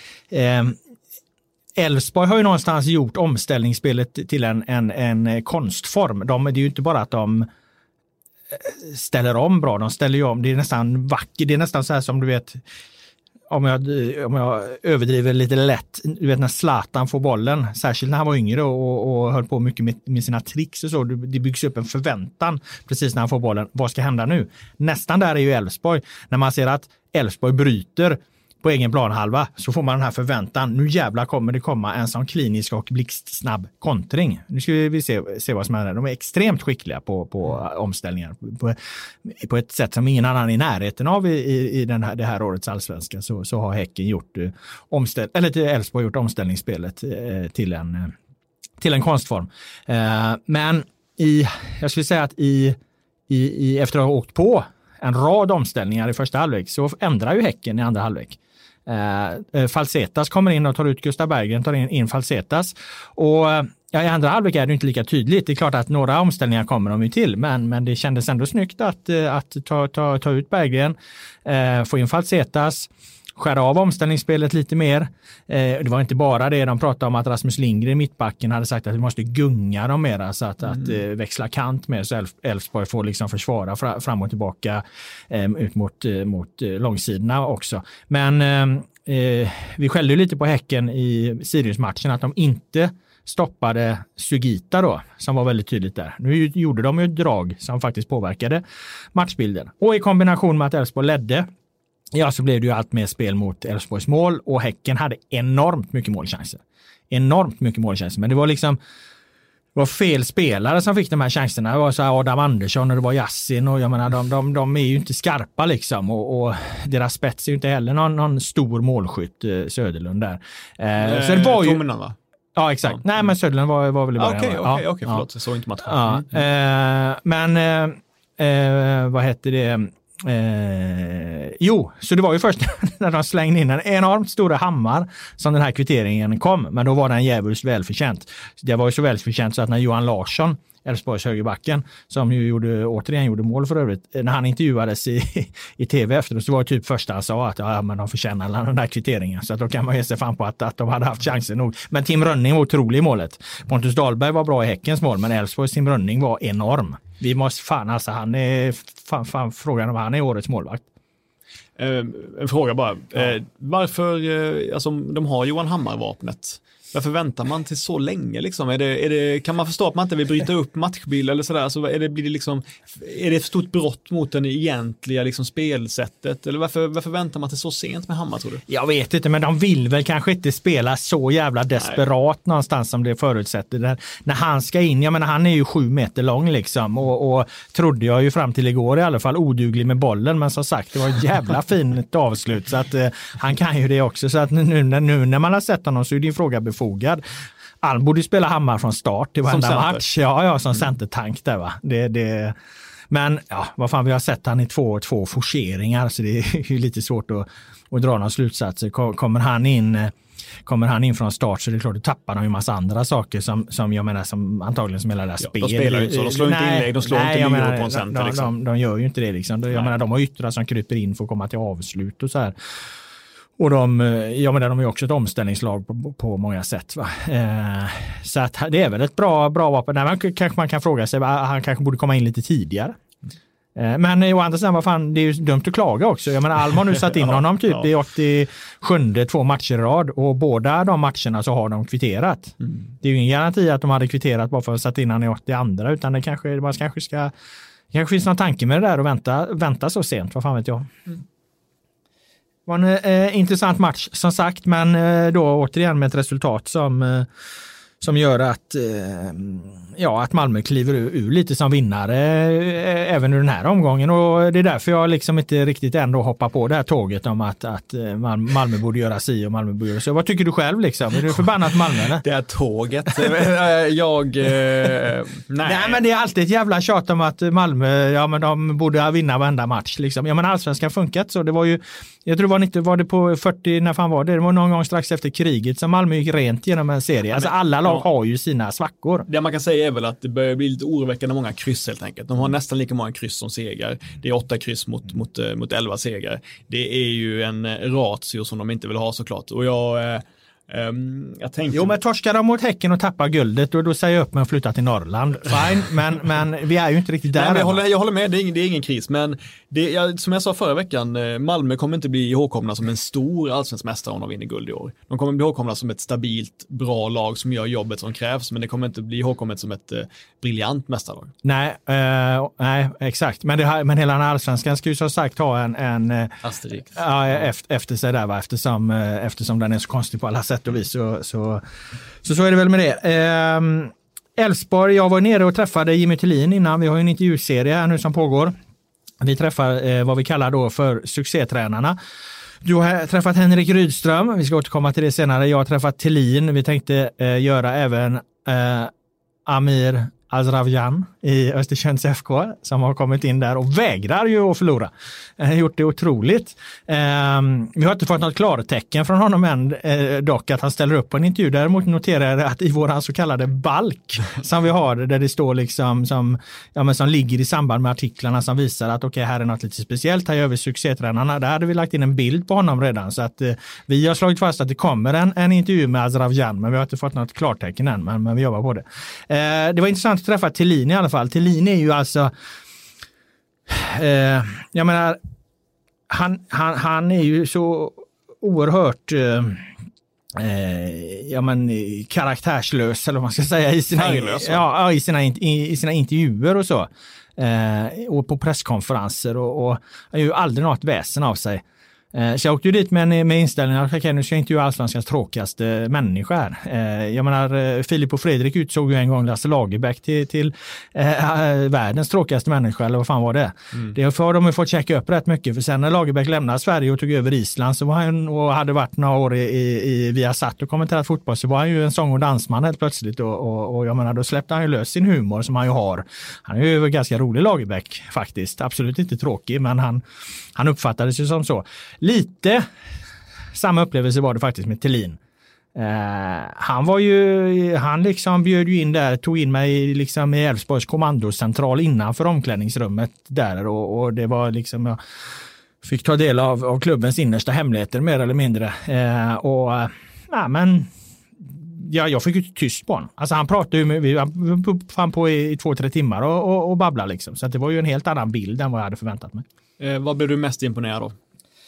Elfsborg har ju någonstans gjort omställningsspelet till en konstform. Det är ju inte bara att de ställer om bra, de ställer ju om, det är nästan vackert, det är nästan så här som du vet, om jag överdriver lite lätt, du vet när Zlatan får bollen, särskilt när han var yngre och höll på mycket med sina tricks och så, det byggs upp en förväntan precis när han får bollen. Vad ska hända nu? Nästan där är ju Elfsborg. När man ser att Elfsborg bryter på egen planhalva så får man den här förväntan. Nu jävla kommer det komma en sån klinisk och blixtsnabb kontring. Nu ska vi se vad som händer. De är extremt skickliga på omställningar. På ett sätt som ingen annan i närheten av i det här årets allsvenska så har Häcken gjort Elfsborg gjort omställningsspelet till en konstform. Men jag skulle säga att efter att ha åkt på en rad omställningar i första halvlek så ändrar ju Häcken i andra halvlek. Falsetas kommer in och tar ut Gustav Berggren, tar in Falsetas och i andra halvlek är det inte lika tydligt. Det är klart att några omställningar kommer de ju till, men det kändes ändå snyggt att ta ut Berggren, få in Falsetas, skära av omställningsspelet lite mer. Det var inte bara det, de pratade om att Rasmus Lindgren, mittbacken, hade sagt att vi måste gunga dem mera så att växla kant med så Elfsborg får liksom försvara fram och tillbaka ut mot långsidorna också. Men vi skällde ju lite på Häcken i Sirius-matchen att de inte stoppade Sugita då, som var väldigt tydligt där. Nu gjorde de ju ett drag som faktiskt påverkade matchbilden. Och i kombination med att Elfsborg ledde, så blev det ju allt mer spel mot Elfsborgs mål och Häcken hade enormt mycket målchanser. Men det var fel spelare som fick de här chanserna. Det var så Adam Andersson och det var Yassin och jag menar de är ju inte skarpa liksom och deras spets är ju inte heller någon stor målskytt, Söderlund där. Så det var ju Tomenan, va? Ja, exakt. Nej, men Söderlund var väl i början. Okej, förlåt. Jag såg inte matchen. Men vad hette det? Så det var ju först när de slängde in en enormt stora Hammar som den här kvitteringen kom, men då var den jävligt välförtjänt. Det var ju så välförtjänt så att när Johan Larsson, Elfsborgs högerbacken, som ju återigen gjorde mål för övrigt, när han intervjuades i tv efter så var det typ första han sa att men de förtjänar den där kvitteringen, så att då kan man ge sig fan på att de hade haft chansen nog. Men Tim Rönning var otrolig i målet. Pontus Dahlberg var bra i Häckens mål, men Elfsborgs Tim Rönning var enorm. Vi måste han är fan frågan om han är årets målvakt. En fråga bara. Varför, de har Johan Hammar-vapnet. Varför väntar man till så länge liksom? Kan man förstå att man inte vill bryta upp matchbild eller sådär? Så är det ett stort brott mot den egentliga liksom spelsättet? Eller varför väntar man till så sent med Hammar, tror du? Jag vet inte, men de vill väl kanske inte spela så jävla desperat någonstans som det förutsätter. När han ska in, jag menar han är ju 7 meter lång liksom och trodde jag ju fram till igår i alla fall oduglig med bollen, men som sagt det var ett jävla fint avslut så att han kan ju det också, så att nu när man har sett honom så är din fråga befogad. Han borde spela Hammar från start i varenda match. Ja, som centertank där va. Men vad fan, vi har sett han i två forceringar så det är ju lite svårt att dra några slutsatser. Kommer han in från start så det är klart att tappar de ju massa andra saker som jag menar som antagligen som hela det här spelet. De spelar ju så, de slår inte inlägg, de slår inte linjer på en center liksom. De gör ju inte det liksom. Jag menar de har yttrar som kryper in för att komma till avslut och så här. Och de är också ett omställningslag på många sätt. Va? Så att det är väl ett bra vapen. Där kanske man kan fråga sig, han kanske borde komma in lite tidigare. Men å andra sidan, vad fan, det är ju dumt att klaga också. Jag menar, Alm har nu satt in honom typ i 87 2 matcher i rad, och båda de matcherna så har de kvitterat. Det är ju ingen garanti att de hade kvitterat bara för att sätta in han i 82, utan det kanske finns någon tanke med det där och vänta så sent, vad fan vet jag. Det var en intressant match som sagt, men då återigen med ett resultat som gör att Malmö kliver ur lite som vinnare även ur den här omgången, och det är därför jag liksom inte riktigt ändå hoppar på det här tåget om att Malmö borde göra si och Malmö borde göra så. Vad tycker du själv liksom? Är du förbannat Malmö eller? Det här tåget? Nej, men det är alltid ett jävla tjat om att Malmö, men de borde vinna varenda match liksom. Ja, men allsvenskan funkat så. Det var ju, jag tror var det på 40, när fan var det? Det var någon gång strax efter kriget som Malmö gick rent genom en serie. Alltså alla lag har ju sina svackor. Det man kan säga är väl att det börjar bli lite oroväckande många kryss helt enkelt. De har nästan lika många kryss som segrar. Det är 8 kryss mot 11 segrar. Det är ju en ratio som de inte vill ha såklart. Och jag tänkte... Jo, men torskar de mot Häcken och tappar guldet, och då säger jag upp med att flytta till Norrland. Fine, men vi är ju inte riktigt där. Nej, jag håller med, det är ingen kris. Men som jag sa förra veckan, Malmö kommer inte bli ihågkomna som en stor allsvensk mästare om de vinner guld i år. De kommer bli ihågkomna som ett stabilt, bra lag som gör jobbet som krävs, men det kommer inte bli ihågkommet som ett briljant mästarlag. Nej, exakt. Men hela den här allsvenskan ska ju som sagt ha en Asterix. Ja, efter sig där, va? Eftersom den är så konstig på alla sätt och vis, så är det väl med det. Elfsborg, jag var nere och träffade Jimmy Thelin innan. Vi har ju en intervjuserie här nu som pågår. Vi träffar vad vi kallar då för succétränarna. Du har träffat Henrik Rydström, vi ska återkomma till det senare. Jag har träffat Thelin, vi tänkte göra även Amir Azravjan i Östersunds FK som har kommit in där och vägrar ju att förlora. Gjort det otroligt. Vi har inte fått något klartecken från honom än dock att han ställer upp på en intervju. Däremot noterar jag att i våran så kallade balk som vi har, där det står liksom som ligger i samband med artiklarna som visar att okej, här är något lite speciellt, här gör vi succétränarna. Där hade vi lagt in en bild på honom redan, så att vi har slagit fast att det kommer en intervju med Azravjan, men vi har inte fått något klartecken än, men vi jobbar på det. Det var intressant att träffa Thelin i alla fall. Thelin är ju alltså jag menar han är ju så oerhört karaktärslös, eller vad man ska säga, i sina intervjuer och så, och på presskonferenser, och han har ju aldrig något väsen av sig. Så jag åkte ju dit med inställningen att nu ska jag intervjua allsvenskans tråkigaste människa här. Jag menar, Filip och Fredrik utsåg ju en gång Lasse Lagerbäck till världens tråkigaste människa, eller vad fan var det? Det har de ju fått checka upp rätt mycket, för sen när Lagerbäck lämnade Sverige och tog över Island, så var han, och hade varit några år i Viasat och kommenterat fotboll, så var han ju en sång- och dansman helt plötsligt, och jag menar, då släppte han ju lös sin humor som han ju har. Han är ju ganska rolig, Lagerbäck faktiskt, absolut inte tråkig, men han uppfattades ju som så. Lite samma upplevelse var det faktiskt med Thelin. Han liksom bjöd ju in där, tog in mig liksom i Elfsborgs kommandocentral innanför omklädningsrummet där, och det var liksom, jag fick ta del av klubbens innersta hemligheter mer eller mindre. Jag fick ju tyst på honom. Alltså han pratade ju med, vi var på i 2-3 timmar och babblade liksom, så att det var ju en helt annan bild än vad jag hade förväntat mig. Vad blev du mest imponerad av?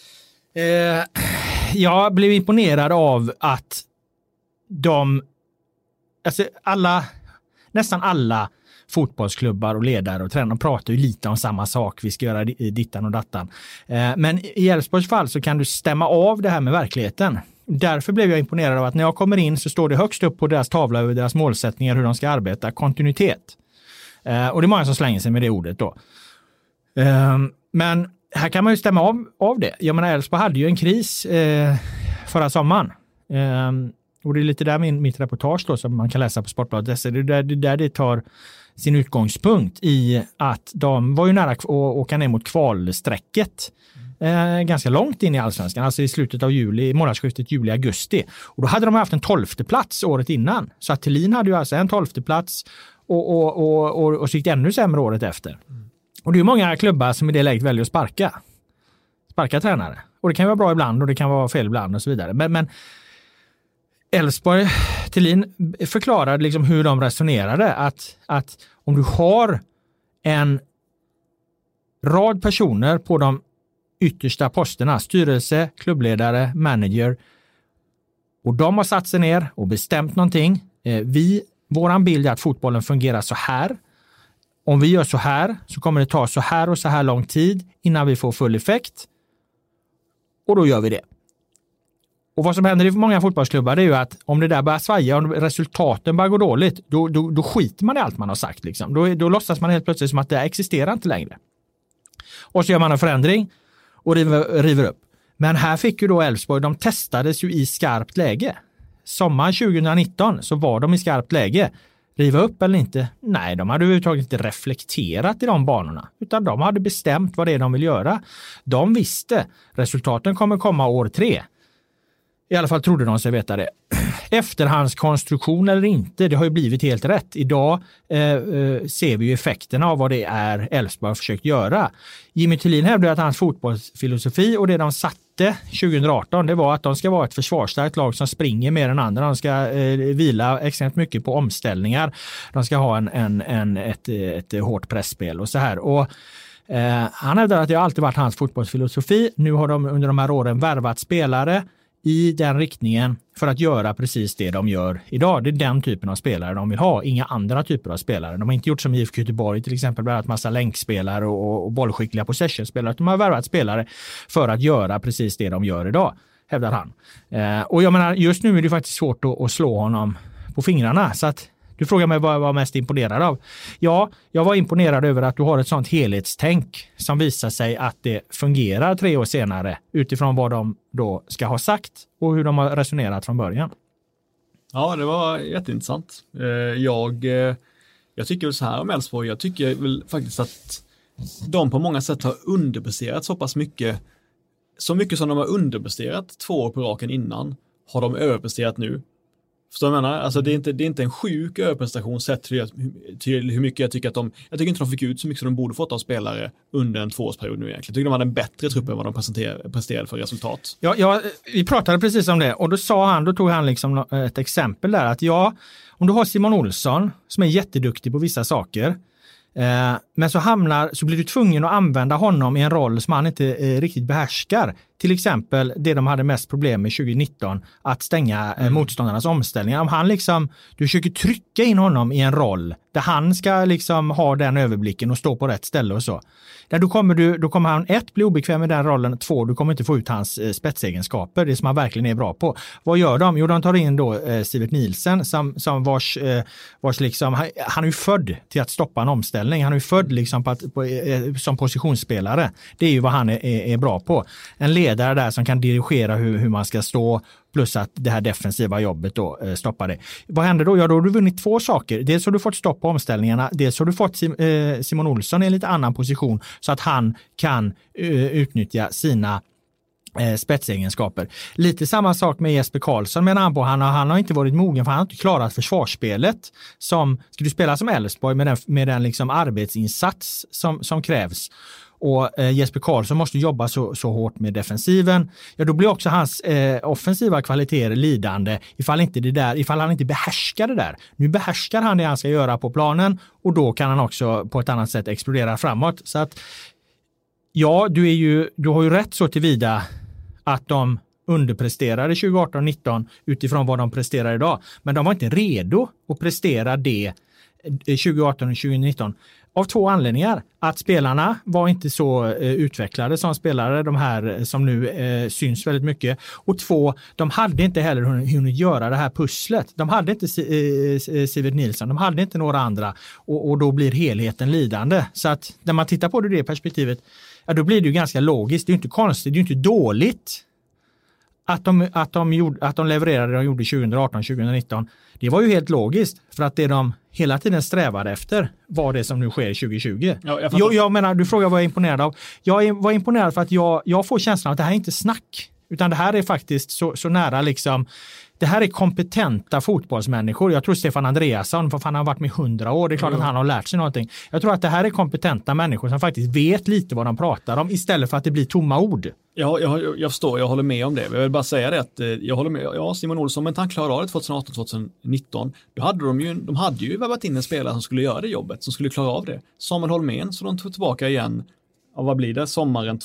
Jag blev imponerad av att nästan alla fotbollsklubbar och ledare och tränare pratar ju lite om samma sak. Vi ska göra dittan och dattan. Men i Elfsborgs fall så kan du stämma av det här med verkligheten. Därför blev jag imponerad av att när jag kommer in så står det högst upp på deras tavla över deras målsättningar, hur de ska arbeta, kontinuitet. Och det är många som slänger sig med det ordet då. Men här kan man ju stämma av det. Jag menar, Elfsborg hade ju en kris förra sommaren. Och det är lite där mitt reportage då, som man kan läsa på Sportbladet. Det är där det tar sin utgångspunkt i att de var ju nära att åka ner mot kvalsträcket ganska långt in i allsvenskan, alltså i slutet av juli, månadsskiftet juli-augusti. Och då hade de haft en 12:e plats året innan. Så att Thelin hade ju alltså en 12:e plats och så gick det ännu sämre året efter. Och det är ju många klubbar som i det läget väljer att sparka tränare. Och det kan vara bra ibland och det kan vara fel ibland och så vidare. Men Elfsborg, Thelin förklarade liksom hur de resonerade. Att om du har en rad personer på de yttersta posterna, styrelse, klubbledare, manager, och de har satt sig ner och bestämt någonting. Våran bild är att fotbollen fungerar så här. Om vi gör så här så kommer det ta så här och så här lång tid innan vi får full effekt. Och då gör vi det. Och vad som händer i många fotbollsklubbar är ju att om det där börjar svaja, om resultaten börjar gå dåligt, då skiter man i allt man har sagt. Liksom. Då låtsas man helt plötsligt som att det existerar inte längre. Och så gör man en förändring och river upp. Men här fick ju då Elfsborg, de testades ju i skarpt läge. Sommaren 2019 så var de i skarpt läge. Riva upp eller inte? Nej, de hade överhuvudtaget inte reflekterat i de banorna. Utan de hade bestämt vad det är de vill göra. De visste, resultaten kommer komma år 3. I alla fall trodde de sig veta det. Efterhandskonstruktion eller inte, det har ju blivit helt rätt. Idag ser vi ju effekterna av vad det är Elfsborg har försökt göra. Jimmy Thelin hävdade att hans fotbollsfilosofi och det de satte 2018, det var att de ska vara ett försvarsstarkt lag som springer mer än andra. De ska vila extremt mycket på omställningar. De ska ha ett hårt pressspel och så här. Och han hävdar att det har alltid varit hans fotbollsfilosofi. Nu har de under de här åren värvat spelare i den riktningen för att göra precis det de gör idag. Det är den typen av spelare de vill ha, inga andra typer av spelare. De har inte gjort som IFK Göteborg till exempel, värvat massa länkspelare och bollskickliga possession-spelare. De har värvat spelare för att göra precis det de gör idag, hävdar han. Och jag menar, just nu är det faktiskt svårt att slå honom på fingrarna, så att du frågar mig vad jag var mest imponerad av. Ja, jag var imponerad över att du har ett sånt helhetstänk som visar sig att det fungerar 3 år senare utifrån vad de då ska ha sagt och hur de har resonerat från början. Ja, det var jätteintressant. Jag tycker väl så här om Elfsborg. Jag tycker väl faktiskt att de på många sätt har underpresterat så pass mycket. Så mycket som de har underpresterat 2 år på raken innan har de överpresterat nu. Förstår du vad jag menar? Alltså det är inte en sjuk överprestation sett till hur mycket jag tycker att jag tycker inte de fick ut så mycket som de borde fått av spelare under en 2-årsperiod nu egentligen. Jag tycker de hade en bättre trupp än vad de presterade för resultat. Ja, vi pratade precis om det och då tog han liksom ett exempel där att om du har Simon Olsson som är jätteduktig på vissa saker, men så blir du tvungen att använda honom i en roll som han inte riktigt behärskar. Till exempel det de hade mest problem med 2019, att stänga motståndarnas omställningar. Om han du försöker trycka in honom i en roll där han ska ha den överblicken och stå på rätt ställe och så. Där då kommer han 1 bli obekväm med den rollen, 2 du kommer inte få ut hans spetsegenskaper, det som han verkligen är bra på. Vad gör de? Jo, de tar in då Sivert Nielsen som vars han är ju född till att stoppa en omställning. Han är ju född som positionsspelare. Det är ju vad han är bra på. En ledare där som kan dirigera hur man ska stå, plus att det här defensiva jobbet då stoppar det. Vad händer då? Ja, då har du vunnit 2 saker. Dels har du fått stopp på omställningarna, dels har du fått Simon Olsson i en lite annan position så att han kan utnyttja sina spetsegenskaper. Lite samma sak med Jesper Karlsson, men han har inte varit mogen för han har inte klarat försvarsspelet. Ska du spela som Elfsborg med den arbetsinsats som krävs, och Jesper Karlsson måste jobba så hårt med defensiven, ja då blir också hans offensiva kvaliteter lidande ifall han inte behärskar det där. Nu behärskar han det han ska göra på planen och då kan han också på ett annat sätt explodera framåt. Så att ja, du har ju rätt så tillvida att de underpresterade 2018-19 utifrån vad de presterar idag, men de var inte redo att prestera det 2018 och 2019 av 2 anledningar. Att spelarna var inte så utvecklade som spelare, de här som nu syns väldigt mycket. Och 2, de hade inte heller hunnit göra det här pusslet. De hade inte Sivert Nilsson, de hade inte några andra och då blir helheten lidande. Så att när man tittar på det perspektivet, ja, då blir det ju ganska logiskt. Det är ju inte konstigt, det är ju inte dåligt att de levererade det de gjorde 2018-2019. Det var ju helt logiskt, för att det de hela tiden strävade efter var det som nu sker 2020. Ja, jag menar, du frågar vad jag är imponerad av. Jag var imponerad för att jag får känslan att det här är inte snack, utan det här är faktiskt så nära det här är kompetenta fotbollsmänniskor. Jag tror Stefan Andreasson, för han har varit med 100 år, det är klart att han har lärt sig någonting. Jag tror att det här är kompetenta människor som faktiskt vet lite vad de pratar om istället för att det blir tomma ord. Ja, jag förstår, jag håller med om det. Jag vill bara säga det att jag håller med. Simon Olsson, men han klarade av det 2018-2019. Då hade de hade ju värvat in en spelare som skulle göra det jobbet, som skulle klara av det. Samuel Holmén, så de tog tillbaka igen, vad blir det, sommaren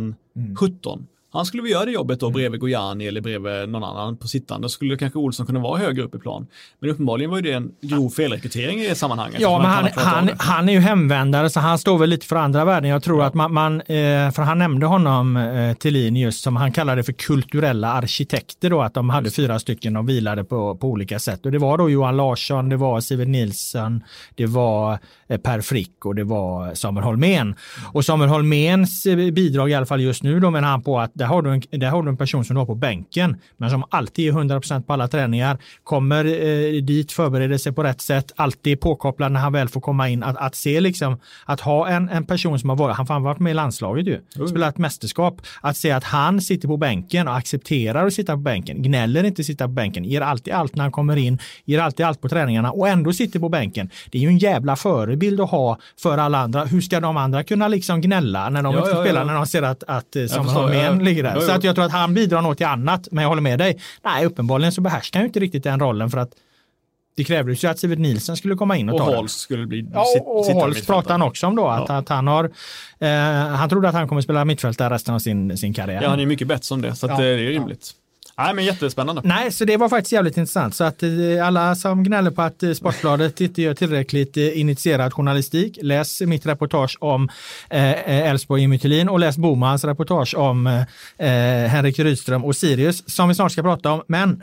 2017. Han skulle väl göra det jobbet då bredvid Gojani eller bredvid någon annan på sittande. Skulle kanske Olsson kunna vara högre upp i plan. Men uppenbarligen var ju det en grov felrekrytering i det sammanhanget. Ja, men han är ju hemvändare så han står väl lite för andra värden. Jag tror att man för han nämnde honom Thelin just som han kallade för kulturella arkitekter då, att de hade 4 stycken och vilade på olika sätt. Och det var då Johan Larsson, det var Sivert Nilsson, det var Per Frick och det var Samuel Holmén. Och Samuel Holméns bidrag i alla fall just nu då menar han på att där har du en person som du har på bänken men som alltid är 100% på alla träningar, kommer dit, förbereder sig på rätt sätt, alltid är påkopplad när han väl får komma in, att se liksom, att ha en person som har varit med i landslaget ju, spelat mästerskap, att se att han sitter på bänken och accepterar att sitta på bänken, gnäller inte sitta på bänken, ger alltid allt när han kommer in, ger alltid allt på träningarna och ändå sitter på bänken. Det är ju en jävla förebild att ha för alla andra. Hur ska de andra kunna liksom gnälla när de inte spelar när de ser att Samuel Holmén ligger där? Så att jag tror att han bidrar något till annat, men jag håller med dig. Nej, uppenbarligen så behärskar han ju inte riktigt den rollen för att det krävdes ju att Sivert Nilsson skulle komma in och ta den. Och Holst skulle bli och Holst pratade han också om då, att han har han trodde att han kommer spela mittfältare resten av sin karriär. Ja, han är mycket bättre som det, så att det är rimligt. Nej, men jättespännande. Nej, så det var faktiskt jävligt intressant. Så att alla som gnäller på att Sportbladet inte gör tillräckligt initierad journalistik, läs mitt reportage om Elfsborg i Mytilin och läs Bomans reportage om Henrik Rydström och Sirius som vi snart ska prata om. Men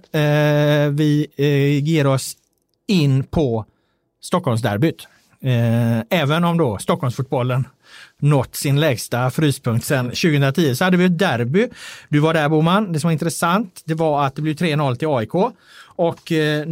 vi ger oss in på Stockholmsderbyt. Även om då Stockholmsfotbollen nått sin lägsta fryspunkt sedan 2010 så hade vi ett derby. Du var där, Boman. Det som var intressant det var att det blev 3-0 till AIK och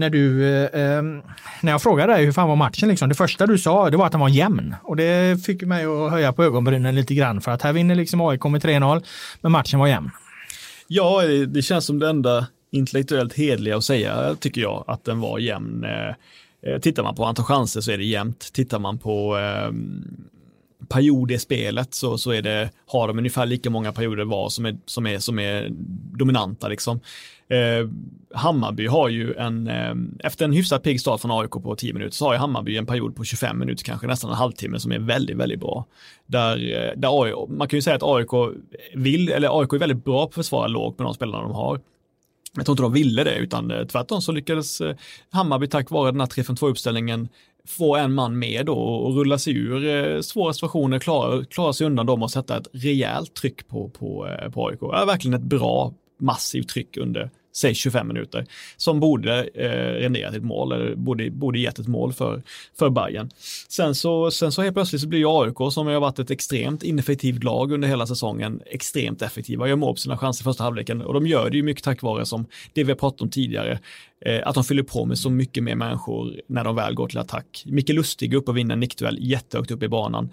när jag frågade dig hur fan var matchen liksom, det första du sa det var att den var jämn och det fick mig att höja på ögonbrynen lite grann för att här vinner liksom AIK med 3-0 men matchen var jämn. Ja, det känns som det enda intellektuellt hedliga att säga tycker jag att den var jämn. Tittar man på antal chanser så är det jämnt. Tittar man på perioder i spelet så har de ungefär lika många perioder var som är dominanta liksom. Hammarby har ju efter en hyfsat pigg start från AIK på 10 minuter så har ju Hammarby en period på 25 minuter, kanske nästan en halvtimme som är väldigt, väldigt bra. Där AIK, man kan ju säga att AIK är väldigt bra på att försvara lågt med de spelarna de har. Jag tror inte de ville det, utan tvärtom så lyckades Hammarby tack vare den här 3-5-2-uppställningen få en man med då och rulla sig ur svåra situationer, klara sig undan dem och sätta ett rejält tryck på AIK. Det är verkligen ett bra, massivt tryck under säg 25 minuter som borde rendera ett mål eller borde gett ett mål för Bayern. Sen så helt plötsligt så blir ju AIK, som har varit ett extremt ineffektivt lag under hela säsongen, extremt effektiva. Gör mål på sina chanser i första halvleken och de gör det ju mycket tack vare som det vi har pratat om tidigare, att de fyller på med så mycket mer människor när de väl går till attack. Micke Lustig upp och vinner en nickduell jättehögt upp i banan.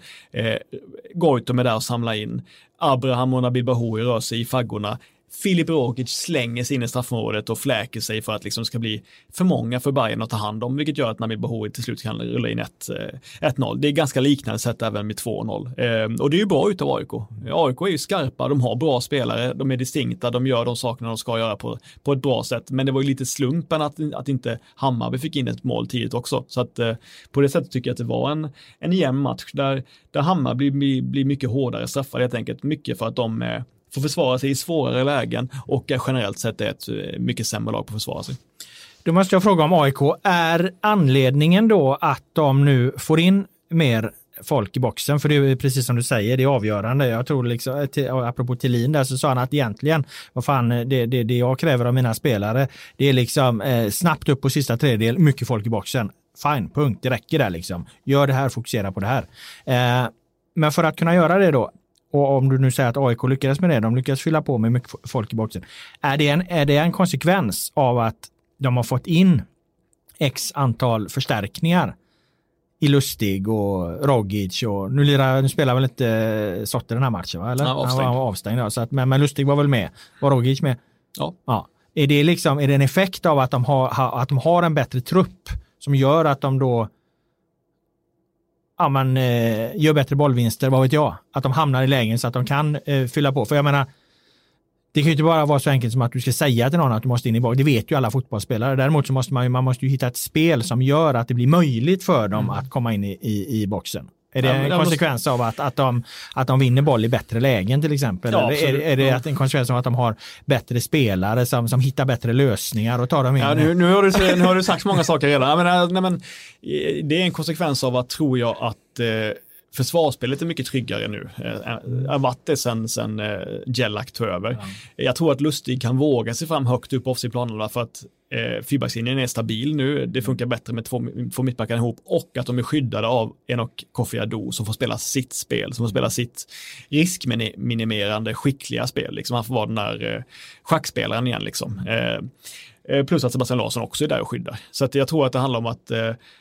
Goitom är där och samlar in. Abraham och Nabil Bahoui rör sig i faggorna. Filip Rogic slänger sig in i straffområdet och fläker sig för att liksom ska bli för många för Bayern att ta hand om, vilket gör att Nabil Bahoui till slut kan rulla in 1-0. Det är ganska liknande sätt även med 2-0. Och det är ju bra utav AIK. AIK är ju skarpa, de har bra spelare, de är distinkta, de gör de sakerna de ska göra på ett bra sätt. Men det var ju lite slumpen att inte Hammarby fick in ett mål tidigt också. Så att på det sättet tycker jag att det var en jämn match där Hammarby blir mycket hårdare straffade helt enkelt. Mycket för att de får försvara sig i svårare lägen och generellt sett är ett mycket sämre lag på att försvara sig. Då måste jag fråga om AIK. Är anledningen då att de nu får in mer folk i boxen? För det är precis som du säger, det är avgörande. Jag tror liksom, apropå Thelin där så sa han att egentligen, vad fan, det jag kräver av mina spelare, det är liksom snabbt upp på sista tredjedel, mycket folk i boxen. Fine, punkt, det räcker där liksom. Gör det här, fokusera på det här. Men för att kunna göra det då, och om du nu säger att AIK lyckades med det, de lyckades fylla på med mycket folk i boxen. Är det en konsekvens av att de har fått in x antal förstärkningar i Lustig och Rogic och nu spelar väl inte Sotter den här matchen, va? Eller? Han var avstängd. Han var avstängd, ja. Så att, men Lustig var väl med. Var Rogic med? Ja. Är det en effekt av att de har en bättre trupp som gör att de då gör bättre bollvinster, vad vet jag? Att de hamnar i lägen så att de kan fylla på. För jag menar, det kan ju inte bara vara så enkelt som att du ska säga till någon att du måste in i box. Det vet ju alla fotbollsspelare. Däremot så måste man måste ju hitta ett spel som gör att det blir möjligt för dem att komma in i boxen. Är det en konsekvens av att de vinner boll i bättre lägen till exempel? Ja, eller är det en konsekvens av att de har bättre spelare som hittar bättre lösningar och tar dem in? Ja, nu har du sagt många saker redan. Men det är en konsekvens av att, tror jag, att försvarsspelet är mycket tryggare nu. Har varit det sen Gellak tog över. Ja. Jag tror att Lustig kan våga sig fram högt upp offside-planerna för att fyrbackslinjen är stabil nu. Det funkar bättre med två mittbackar ihop, och att de är skyddade av Enoch Kofi Adu som får spela sitt spel, som får spela sitt riskminimerande skickliga spel. Liksom. Han får vara den där schackspelaren igen. Liksom. Plus att Sebastian Larsson också är där och skyddar. Så att jag tror att det handlar om att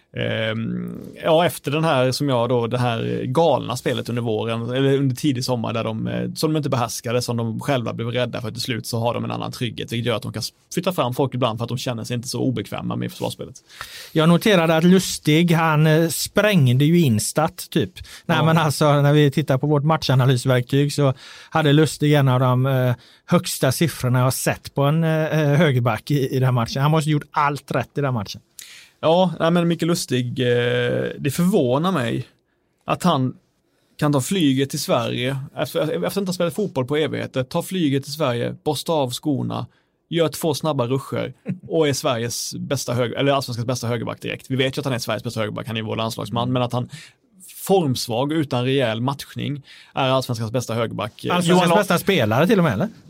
efter den här det här galna spelet under våren eller under tidig sommar där som de inte behärskade, som de själva blev rädda för till slut, så har de en annan trygghet, vilket gör att de kan flytta fram folk ibland för att de känner sig inte så obekväma med försvarsspelet. Jag noterade att Lustig, han sprängde ju Instat typ. Nej, men alltså när vi tittar på vårt matchanalysverktyg så hade Lustig en av de högsta siffrorna jag har sett på en högerback i den här matchen. Han måste ha gjort allt rätt i den matchen. Ja, men Mikael Lustig, det förvånar mig att han kan ta flyget till Sverige efter att inte ha spelat fotboll på evigheter, ta flyget till Sverige, borsta av skorna, gör 2 snabba ruscher och är Sveriges bästa allsvenskans bästa högerback direkt. Vi vet ju att han är Sveriges bästa högerback, han är vår landslagsman, men att han formsvag utan rejäl matchning är allsvenskans bästa högerback. Allsvenskans bästa spelare till och med, eller?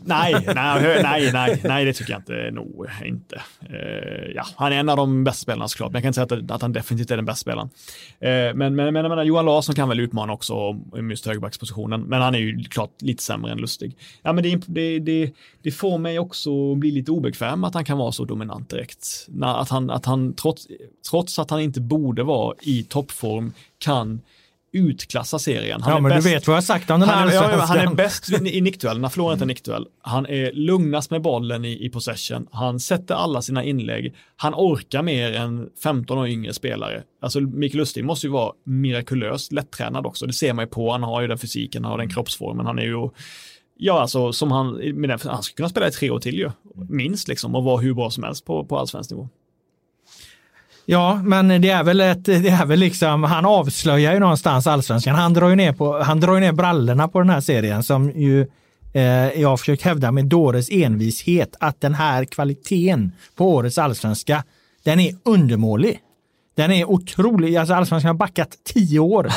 Nej, det tycker jag inte. Nog inte. Han är en av de bästa spelarna såklart, men jag kan inte säga att han definitivt är den bästa spelaren. Men Johan Larsson kan väl utmana också om just högerbackspositionen, men han är ju klart lite sämre än Lustig. Ja, men det får mig också bli lite obekväm att han kan vara så dominant direkt. Att han trots att han inte borde vara i toppform kan utklassa serien. Men du vet vad jag har sagt om den här. Han är bäst i nickduellen, han förlorar inte en nickduell. Han är lugnast med bollen i possession. Han sätter alla sina inlägg. Han orkar mer än 15 år yngre spelare. Alltså Mikael Lustig måste ju vara mirakulöst lättränad också. Det ser man ju på. Han har ju den fysiken, han har den kroppsformen. Han är ju, alltså som han skulle kunna spela i 3 år till ju. Minst liksom, och vara hur bra som helst på allsvensk nivå. Ja, men det är väl liksom, han avslöjar ju någonstans allsvenskan. Han drar ju ner brallorna på den här serien, som ju jag har försökt hävda med dåres envishet att den här kvaliteten på årets allsvenska, den är undermålig. Den är otrolig. Alltså allsvenskan har backat 10 år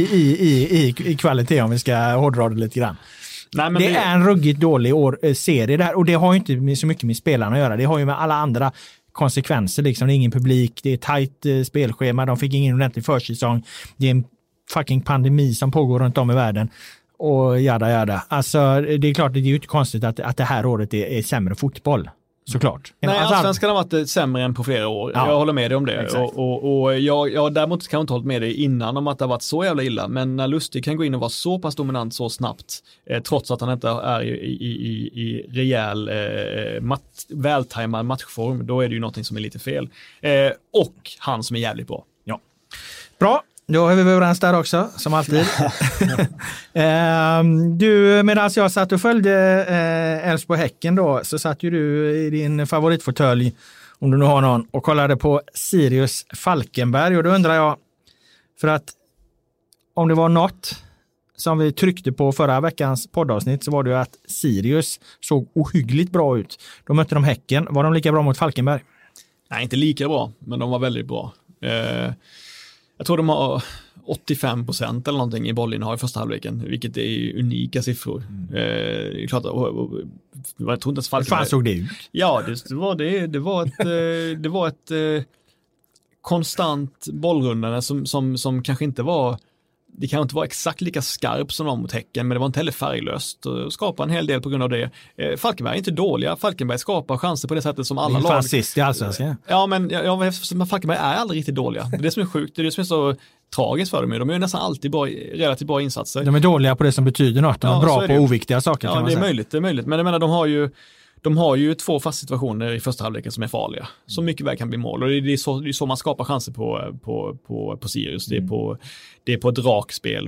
i kvalitet, om vi ska hårdra det lite grann. Nej, men det är en ruggigt dålig serie där, och det har ju inte så mycket med spelarna att göra. Det har ju med alla andra konsekvenser liksom. Det är ingen publik, det är tajt spelschema, de fick ingen ordentlig försäsong, det är en fucking pandemi som pågår runt om i världen och jada. Alltså det är klart, det är ju inte konstigt att det här året är sämre fotboll. Såklart. Nej, allsvenskan har varit sämre än på flera år. Ja, jag håller med dig om det. Och jag däremot kan jag inte hållit med dig innan om att det har varit så jävla illa. Men när Lustig kan gå in och vara så pass dominant så snabbt, trots att han inte är i rejäl vältajmad matchform, då är det ju någonting som är lite fel. Och han som är jävligt bra. Ja. Bra. Då är vi överens där också, som alltid. Du, medan jag satt och följde Elfsborg-Häcken då, så satt ju du i din favoritfåtölj, om du nu har någon, och kollade på Sirius Falkenberg. Och då undrar jag, för att om det var något som vi tryckte på förra veckans poddavsnitt, så var det ju att Sirius såg ohyggligt bra ut. De mötte de Häcken. Var de lika bra mot Falkenberg? Nej, inte lika bra, men de var väldigt bra. Jag tror de har 85% eller någonting i bollinnehav i första halvleken, vilket är unika siffror. Det är klart, jag tror inte ens Falkenberg. Hur fan såg det ut? Ja, det var ett konstant bollrundande som kanske inte var, det kan inte vara exakt lika skarp som de mot Häcken, men det var inte heller färglöst och skapar en hel del på grund av det. Falkenberg är inte dåliga. Falkenberg skapar chanser på det sättet som alla lag. Sist i allsvenskan. Ja, men Falkenberg är aldrig riktigt dåliga. Det är det som är sjukt. Det är det som är så tragiskt för dem. De är nästan alltid relativt bra insatser. De är dåliga på det som betyder något. De är bra på oviktiga saker. Ja, det är möjligt. Men jag menar, de har ju 2 fasta situationer i första halvleken som är farliga. Som mycket väl kan bli mål. Och det är så man skapar chanser på Sirius. Det är på ett rakspel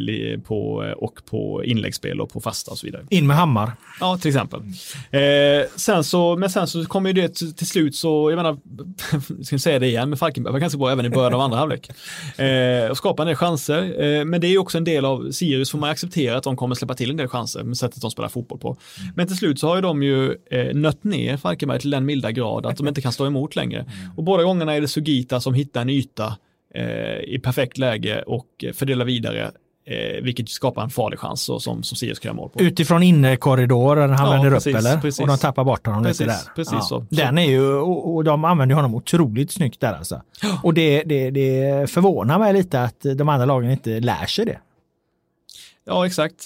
och på inläggsspel och på fasta och så vidare. In med Hammar. Ja, till exempel. Sen så kommer ju det till slut så, jag menar, ska jag säga det igen, med Falkenberg var ganska bra även i början av andra halvlek. Och skapa en del chanser. Men det är ju också en del av Sirius, får man acceptera att de kommer släppa till en del chanser med sättet de spelar fotboll på. Men till slut så har ju de ju nött ner Falkenberg till den milda grad att de inte kan stå emot längre. Och båda gångerna är det Sugita som hittar en yta i perfekt läge och fördelar vidare, vilket skapar en farlig chans och som Sirius kan göra mål på. Utifrån innerkorridoren han vänder upp eller? Precis. Och de tappar bort honom lite där. Precis så. Den är ju, och de använder honom otroligt snyggt där alltså. Och det förvånar mig lite att de andra lagen inte lär sig det. Ja, exakt.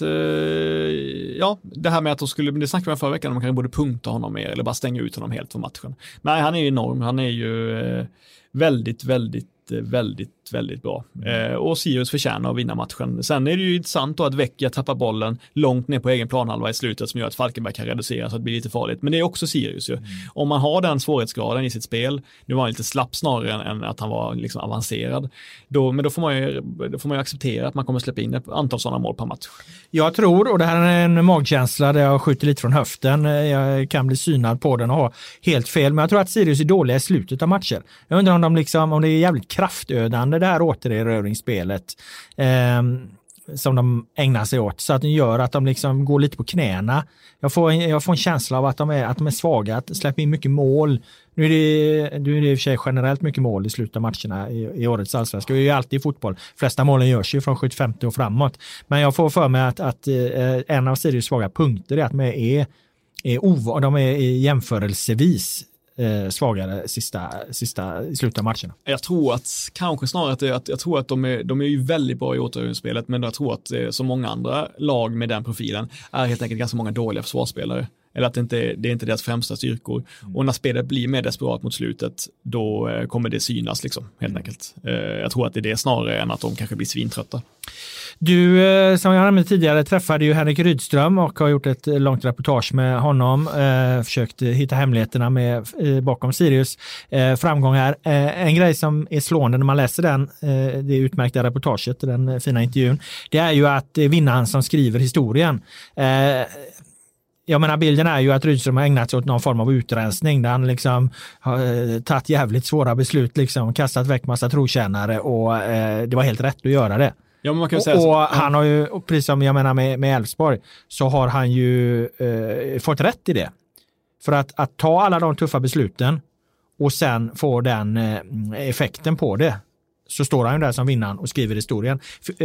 Ja, det här med att det snackade vi förra veckan, om man kan både punkta honom mer eller bara stänga ut honom helt från matchen. Nej, han är ju enorm. Han är ju väldigt, väldigt, väldigt, väldigt bra. Och Sirius förtjänar att vinna matchen. Sen är det ju intressant då att Vecchia tappar bollen långt ner på egen planhalva i slutet som gör att Falkenberg kan reducera så att det blir lite farligt. Men det är också Sirius ju. Om man har den svårighetsgraden i sitt spel, nu var han lite slapp snarare än att han var liksom avancerad, men då får man ju acceptera att man kommer släppa in ett antal sådana mål per match. Jag tror, och det här är en magkänsla där jag skjuter lite från höften, jag kan bli synad på den och ha helt fel, men jag tror att Sirius är dåliga i slutet av matcher. Jag undrar om det är jävligt kraftödande det här återerövringsspelet som de ägnar sig åt, så att det gör att de liksom går lite på knäna. Jag får en känsla av att de är svaga, att släppa in mycket mål. Nu är det i och för sig generellt mycket mål i slutet av matcherna i årets allsvenska. Det är ju alltid i fotboll. Flesta målen görs ju från 75 och framåt. Men jag får för mig att en av Sirius svaga punkter är att de är jämförelsevis svagare sista i slutet av matcherna. Jag tror att kanske snarare att jag tror att de är ju väldigt bra i återövningsspelet, men jag tror att så många andra lag med den profilen är helt enkelt ganska många dåliga försvarsspelare. Eller att det är inte deras främsta styrkor. Och när spelet blir mer desperat mot slutet, då kommer det synas liksom, helt enkelt. Jag tror att det är det snarare än att de kanske blir svintrötta. Du, som jag nämnde tidigare, träffade ju Henrik Rydström och har gjort ett långt reportage med honom. Försökt hitta hemligheterna bakom Sirius framgångar. En grej som är slående när man läser det utmärkta reportaget, den fina intervjun, det är ju att det är vinnaren som skriver historien. Jag menar, bilden är ju att Rydström har ägnat sig åt någon form av utrensning där han liksom har tagit jävligt svåra beslut, liksom kastat väck massa trotjänare och det var helt rätt att göra det. Ja, men man kan säga och han har ju, precis som jag menar med Elfsborg, så har han ju fått rätt i det. För att ta alla de tuffa besluten och sen få den effekten på det, så står han ju där som vinnaren och skriver historien.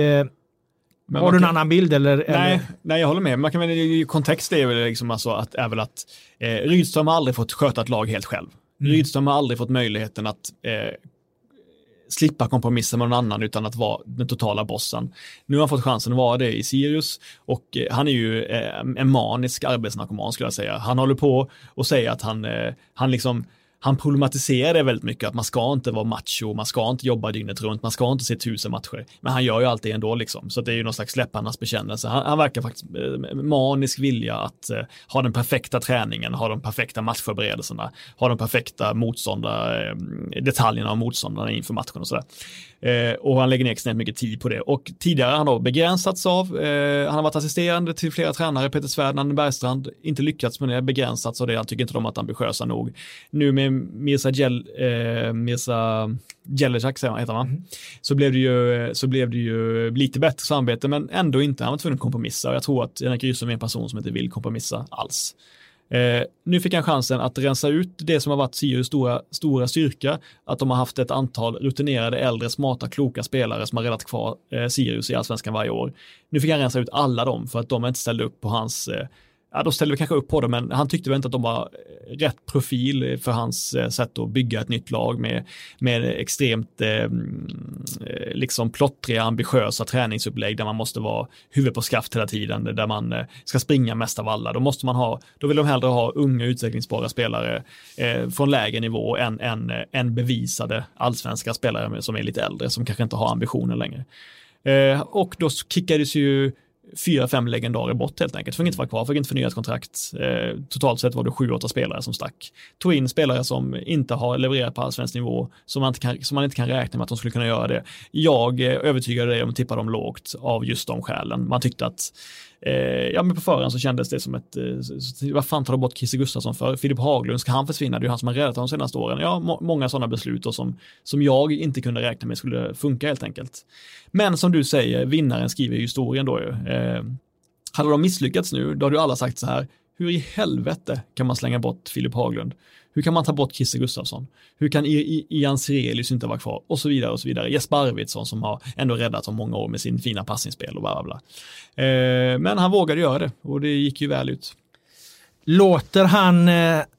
Har du en annan bild? Nej, jag håller med. Man kan väl, kontext är väl liksom alltså att Rydström har aldrig fått sköta ett lag helt själv. Rydström har aldrig fått möjligheten att slippa kompromissa med någon annan utan att vara den totala bossen. Nu har han fått chansen att vara det i Sirius, och han är ju en manisk arbetsnarkoman, skulle jag säga. Han håller på och säger att han problematiserar det väldigt mycket, att man ska inte vara macho, man ska inte jobba dygnet runt, man ska inte se 1000 matcher. Men han gör ju alltid ändå liksom. Så det är ju någon slags släpparnas bekännelse. Han verkar faktiskt manisk vilja att ha den perfekta träningen, ha de perfekta matchförberedelserna, ha de perfekta detaljerna av motståndarna inför matchen och sådär. Och han lägger ner extremt mycket tid på det. Och tidigare har han då begränsats av, han har varit assisterande till flera tränare, Peter Svärd, Anne Bergstrand, inte lyckats med det, begränsats av det. Han tycker inte de att ambitiösa nog. Nu med Mirza Jelecak heter han. Så blev det ju lite bättre samarbete, men ändå inte. Han var tvungen att kompromissa, och jag tror att Henrik Rydström är en person som inte vill kompromissa alls. Nu fick han chansen att rensa ut det som har varit Sirius stora styrka, att de har haft ett antal rutinerade, äldre, smarta, kloka spelare som har räddat kvar Sirius i Allsvenskan varje år. Nu fick han rensa ut alla dem för att de inte ställde upp på hans då ställde vi kanske upp på det, men han tyckte väl inte att de var rätt profil för hans sätt att bygga ett nytt lag med extremt liksom plottriga, ambitiösa träningsupplägg där man måste vara huvud på skaft hela tiden, där man ska springa mest av alla. Då vill de hellre ha unga utvecklingsbara spelare från lägre nivå än bevisade allsvenska spelare som är lite äldre, som kanske inte har ambitioner längre. Och då kickades ju 4-5 legendarer bort helt enkelt. Fick inte vara kvar, fick inte förnyat kontrakt. Totalt sett var det 7-8 spelare som stack. Tog in spelare som inte har levererat på allsvensk nivå, som man inte kan räkna med att de skulle kunna göra det. Jag övertygade dig om att tippa dem lågt av just de skälen. Man tyckte att men på förhand så kändes det som ett vad fan tar du bort Christer Gustafsson för? Filip Haglund, ska han försvinna? Det är ju han som har räddat de senaste åren. Ja, många sådana beslut och som jag inte kunde räkna med skulle funka helt enkelt. Men som du säger, vinnaren skriver ju historien då ju. Hade de misslyckats nu, då hade ju alla sagt så här: hur i helvete kan man slänga bort Filip Haglund? Hur kan man ta bort Christer Gustafsson? Hur kan Ian Sirelius inte vara kvar? Och så vidare och så vidare. Jesper Arvidsson som har ändå räddat om många år med sin fina passningsspel och bla bla. Men han vågade göra det och det gick ju väl ut. Låter han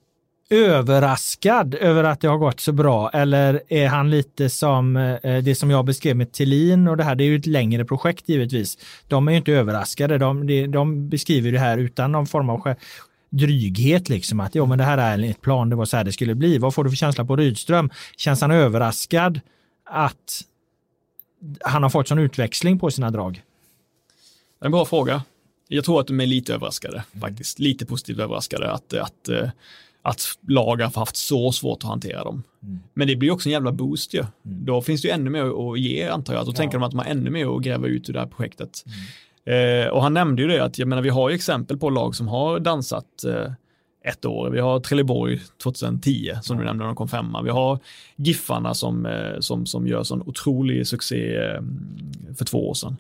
överraskad över att det har gått så bra, eller är han lite som det som jag beskrev med Thelin och det här, det är ju ett längre projekt givetvis. De är ju inte överraskade, de beskriver det här utan någon form av dryghet liksom, att men det här är ett plan, det var så här det skulle bli. Vad får du för känsla på Rydström? Känns han överraskad att han har fått sån utväxling på sina drag? Det är en bra fråga. Jag tror att de är lite överraskade faktiskt. Lite positivt överraskade att lag har haft så svårt att hantera dem. Men det blir också en jävla boost ju. Då finns det ju ännu mer att ge, antar jag. Då tänker de att de har ännu mer att gräva ut ur det här projektet. Och han nämnde ju det att, jag menar, vi har ju exempel på lag som har dansat ett år. Vi har Trelleborg 2010 som du nämnde, de kom 5. Vi har Giffarna som gör sån otrolig succé för 2 år sedan.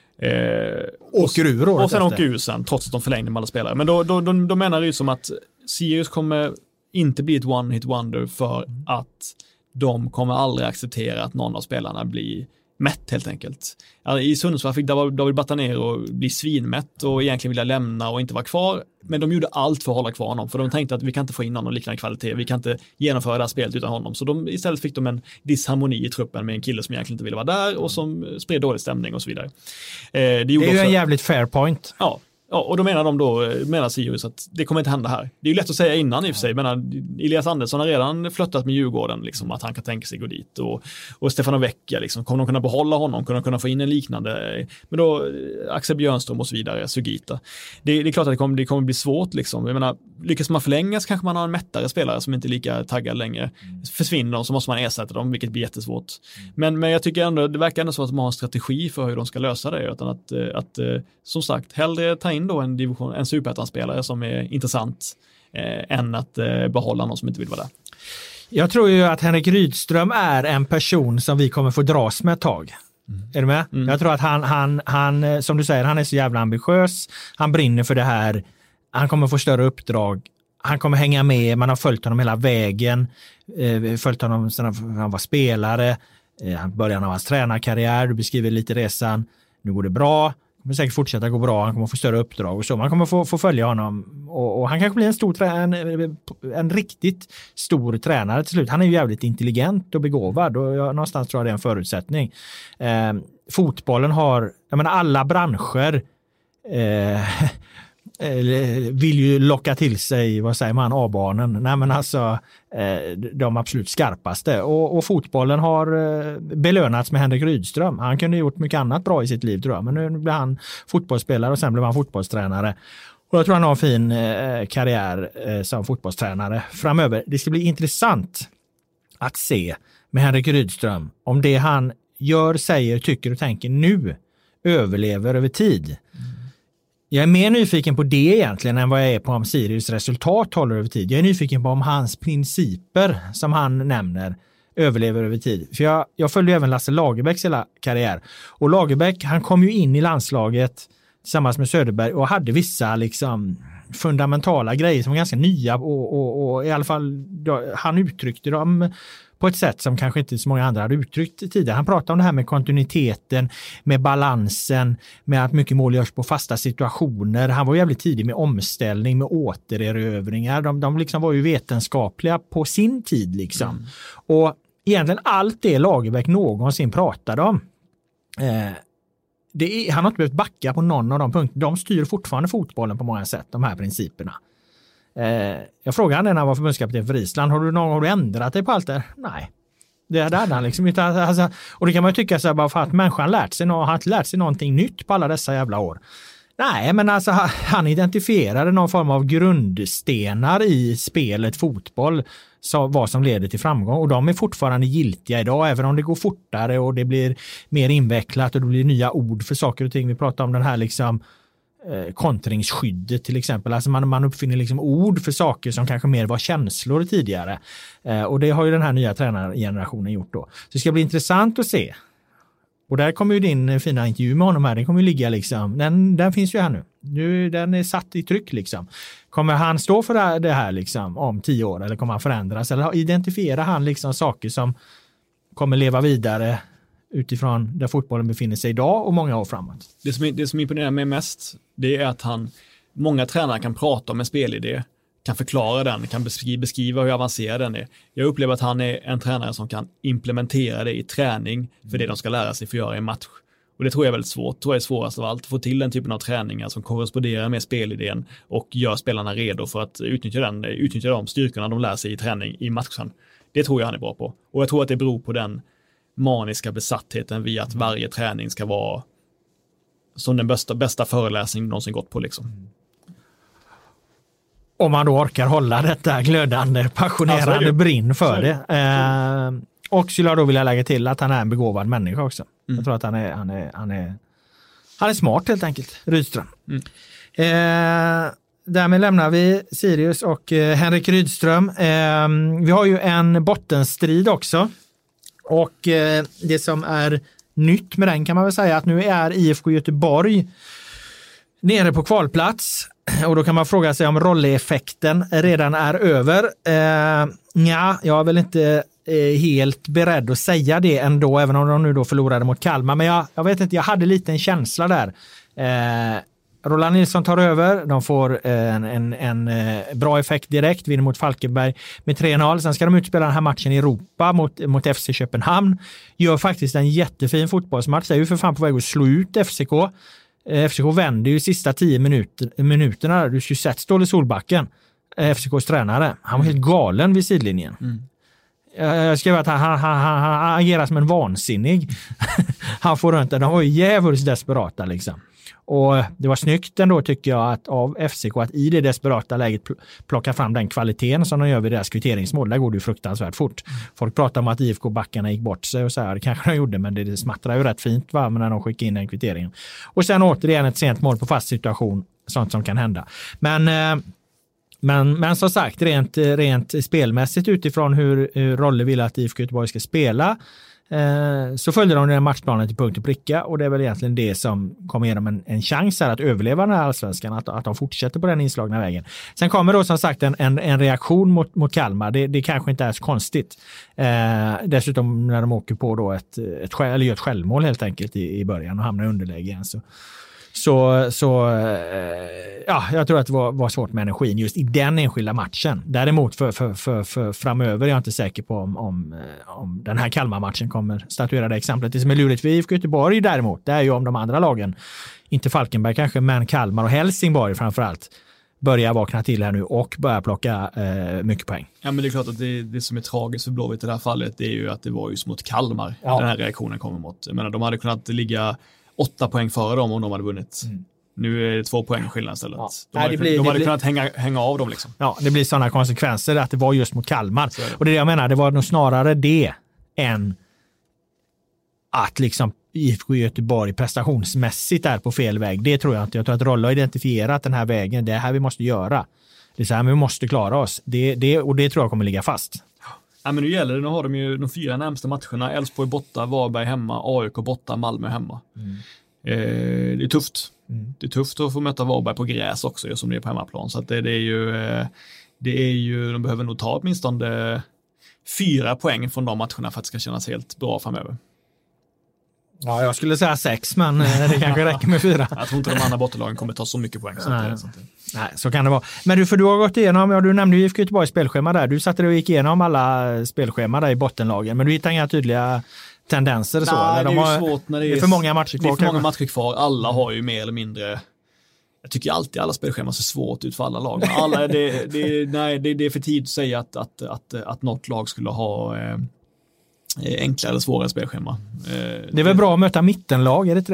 Åker ur och sen åker ur sen, trots att de förlängde med alla spelare. Men då menar det ju som att Sirius kommer inte bli ett one-hit wonder, för att de kommer aldrig acceptera att någon av spelarna blir mätt helt enkelt. Alltså, i Sundsvall fick David Batanero bli svinmätt och egentligen vilja lämna och inte vara kvar, men de gjorde allt för att hålla kvar honom, för de tänkte att vi kan inte få in någon liknande kvalitet, vi kan inte genomföra det här spelet utan honom, så istället fick de en disharmoni i truppen med en kille som egentligen inte ville vara där och som spred dålig stämning och så vidare. Det är ju en jävligt fair point. Ja, och då menar Sirius att det kommer inte hända här. Det är ju lätt att säga innan i och för sig. Elias Andersson har redan flöttat med Djurgården, liksom, att han kan tänka sig gå dit. Och Stefano Vecchia, liksom, kommer de kunna behålla honom? Kommer de kunna få in en liknande? Men då Axel Björnström och så vidare, Sugita. Det är klart att det kommer bli svårt. Liksom. Jag menar, lyckas man förlänga så kanske man har en mättare spelare som inte är lika taggad längre. Försvinner de så måste man ersätta dem, vilket blir jättesvårt. Men jag tycker ändå, det verkar ändå så att de har en strategi för hur de ska lösa det. Utan att som sagt, hellre ta in då en superettan-spelare som är intressant än att behålla någon som inte vill vara där. Jag tror ju att Henrik Rydström är en person som vi kommer få dras med ett tag. Är du med? Jag tror att han som du säger, han är så jävla ambitiös. Han brinner för det här. Han kommer få större uppdrag. Han kommer hänga med. Man har följt honom hela vägen. Följt honom sedan han var spelare. Början av hans tränarkarriär. Du beskriver lite resan. Nu går det bra. kommer säkert fortsätta gå bra, han kommer få större uppdrag och så. Man kommer få följa honom och han kanske blir en riktigt stor tränare till slut. Han är ju jävligt intelligent och begåvad och jag någonstans tror jag det är en förutsättning. Fotbollen har, jag menar alla branscher vill ju locka till sig, vad säger man, A-barnen. Nej men alltså de absolut skarpaste. Och fotbollen har belönats med Henrik Rydström. Han kunde gjort mycket annat bra i sitt liv tror jag. Men nu blev han fotbollsspelare och sen blev han fotbollstränare. Och jag tror han har en fin karriär som fotbollstränare framöver. Det ska bli intressant att se med Henrik Rydström om det han gör, säger, tycker och tänker nu överlever över tid. Jag är mer nyfiken på det egentligen än vad jag är på om Sirius resultat håller över tid. Jag är nyfiken på om hans principer som han nämner överlever över tid. För jag följde även Lasse Lagerbäcks hela karriär. Och Lagerbäck, han kom ju in i landslaget tillsammans med Söderberg och hade vissa liksom fundamentala grejer som var ganska nya och i alla fall han uttryckte dem på ett sätt som kanske inte så många andra hade uttryckt tidigare. Han pratade om det här med kontinuiteten, med balansen, med att mycket mål görs på fasta situationer. Han var jävligt tidig med omställning, med återerövringar. De liksom var ju vetenskapliga på sin tid liksom. Och egentligen allt det Lagerbäck någonsin pratade om han har inte behövt backa på någon av de punkterna. De styr fortfarande fotbollen på många sätt, de här principerna. Jag frågade han när han var förbundskapten för Island, har du ändrat dig på allt det? Nej, det hade han liksom inte. Alltså, och det kan man ju tycka så här, bara för att människan har inte lärt sig någonting nytt på alla dessa jävla år. Nej, men alltså han identifierade någon form av grundstenar i spelet fotboll, så vad som leder till framgång, och de är fortfarande giltiga idag, även om det går fortare och det blir mer invecklat och det blir nya ord för saker och ting. Vi pratar om den här liksom kontringsskyddet till exempel. Alltså man uppfinner liksom ord för saker som kanske mer var känslor tidigare. Och det har ju den här nya tränargenerationen gjort då. Så det ska bli intressant att se. Och där kommer ju din fina intervju med honom här. Den kommer ju ligga liksom, den finns ju här nu. Den är satt i tryck liksom. Kommer han stå för det här liksom om 10 år, eller kommer han förändras? Eller identifierar han liksom saker som kommer leva vidare utifrån där fotbollen befinner sig idag och många år framåt? Det som imponerar mig mest, det är att många tränare kan prata om en spelidé, kan förklara den, kan beskriva hur avancerad den är. Jag upplever att han är en tränare som kan implementera det i träning för det de ska lära sig för att göra i match. Och det tror jag är väldigt svårt. Det tror jag är svårast av allt. Få till den typen av träningar som korresponderar med spelidén och gör spelarna redo för att utnyttja de styrkorna de lär sig i träning i matchen. Det tror jag han är bra på. Och jag tror att det beror på den maniska besattheten vid att varje träning ska vara som den bästa föreläsning någonsin gått på liksom. Om man då orkar hålla detta glödande, passionerande brinn för det. Och skulle jag då vilja lägga till att han är en begåvad människa också. Jag tror att han är smart helt enkelt, Rydström. Därmed lämnar vi Sirius och Henrik Rydström. Vi har ju en bottenstrid också. Och det som är nytt med den kan man väl säga att nu är IFK Göteborg nere på kvalplats. Och då kan man fråga sig om rolleffekten redan är över. Jag är väl inte helt beredd att säga det ändå, även om de nu då förlorade mot Kalmar. Men jag vet inte, jag hade lite en känsla där. Roland Nilsson tar över, de får en bra effekt direkt, vinner mot Falkenberg med 3-0. Sen ska de utspela den här matchen i Europa mot FC Köpenhamn. Gör faktiskt en jättefin fotbollsmatch. Det är ju för fan på väg att slå ut FCK. FCK vänder ju sista 10 minuterna. Du skulle sett Ståle Solbacken, FCKs tränare. Han var helt galen vid sidlinjen. Jag skrev att han agerar som en vansinnig. Han får runt det. De var ju jävligt desperata liksom. Och det var snyggt ändå tycker jag att av FCK att i det desperata läget plocka fram den kvaliteten som de gör vid deras kvitteringsmål. Där går det ju fruktansvärt fort. Folk pratar om att IFK-backarna gick bort sig och så här. Det kanske de gjorde, men det smattrar ju rätt fint när de skickar in den kvitteringen. Och sen återigen ett sent mål på fast situation. Sånt som kan hända. Men som sagt, rent spelmässigt utifrån hur Rolle vill att IFK Göteborg ska spela, så följde de den matchplanen till punkt och pricka, och det är väl egentligen det som kommer ge dem en chans här att överleva den här allsvenskan, att de fortsätter på den inslagna vägen. Sen kommer då som sagt en reaktion mot Kalmar. Det kanske inte är så konstigt. Dessutom när de åker på då gör ett självmål helt enkelt i början och hamnar i underläge igen, jag tror att det var svårt med energin just i den enskilda matchen. Däremot för framöver är jag inte säker på om den här Kalmar-matchen kommer statuera det exemplet. Det som är lurigt för IFK Göteborg däremot, det är ju om de andra lagen, inte Falkenberg kanske, men Kalmar och Helsingborg framförallt, börjar vakna till här nu och börja plocka mycket poäng. Ja, men det är klart att det som är tragiskt för Blåvitt i det här fallet, det är ju att det var just mot Kalmar den här reaktionen kommer mot. Jag menar, de hade kunnat ligga 8 poäng före dem om de hade vunnit. Nu är det 2 poäng skillnad istället. Ja. De hade kunnat hänga av dem liksom. Ja, det blir sådana konsekvenser att det var just mot Kalmar. Och det jag menar, det var nog snarare det än att liksom IFK Göteborg prestationsmässigt är på fel väg. Det tror jag inte. Jag tror att Rolle har identifierat den här vägen. Det är här vi måste göra. Det är så här vi måste klara oss. Och det tror jag kommer ligga fast. Ja, men nu gäller det. Nu har de ju de 4 närmaste matcherna. Elfsborg borta, Varberg hemma, AIK borta, Malmö hemma. Det är tufft. Det är tufft att få möta Varberg på gräs också, som det är på hemmaplan. Så att det är ju, de behöver nog ta åtminstone 4 poäng från de matcherna för att det ska kännas helt bra framöver. Ja, jag skulle säga 6, men det kanske räcker med 4. Jag tror inte de andra bottenlagen kommer ta så mycket poäng. Nej, så kan det vara. Men du har gått igenom, du nämnde ju IFK Göteborgs spelschema där. Du satte dig och gick igenom alla spelschema där i bottenlagen, men du hittar inga tydliga tendenser så? Nej, det är ju svårt när det är för många matcher kvar. Det är för många matcher kvar. Alla har ju mer eller mindre. Jag tycker alltid alla spelscheman ser svårt ut för alla lag. Alla, det är för tid att säga att något lag skulle ha enklare eller svårare spelschema. Det är väl bra att möta mittenlag, är det inte det?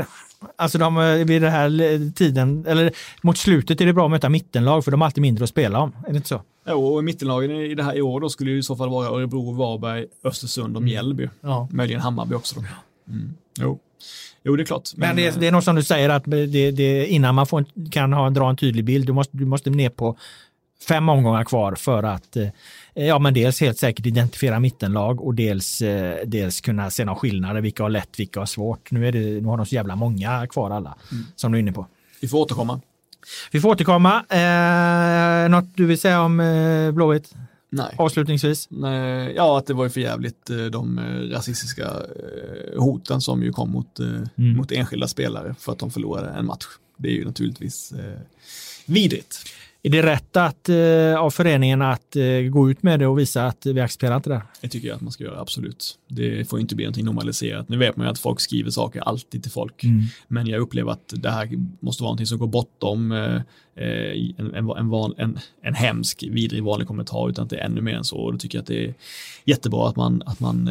Alltså vid det här tiden, eller mot slutet är det bra att möta mittenlag för de har alltid mindre att spela om. Är det inte så? Ja, och mittenlagen i det här i år då skulle det i så fall vara Örebro, Varberg, Östersund och Mjällby. Ja. Möjligen Hammarby också då. Jo, det är klart. Men det är något som du säger att det innan man kan dra en tydlig bild, du måste ner på 5 omgångar kvar för att men dels helt säkert identifiera mittenlag och dels kunna se några skillnader, vilka har lätt, vilka har svårt. Nu har de så jävla många kvar alla som du är inne på. Vi får återkomma. Något du vill säga om Blåvitt? Nej. Avslutningsvis? Nej, att det var ju för jävligt de rasistiska hoten som ju kom mot enskilda spelare för att de förlorade en match. Det är ju naturligtvis vidrigt. Är det rätt av föreningen att gå ut med det och visa att vi accepterar inte det? Det tycker jag att man ska göra, absolut. Det får inte bli någonting normaliserat. Nu vet man ju att folk skriver saker alltid till folk. Men jag upplever att det här måste vara någonting som går bortom en hemsk, vidrig vanlig kommentar, utan att det är ännu mer än så. Och då tycker jag att det är jättebra att man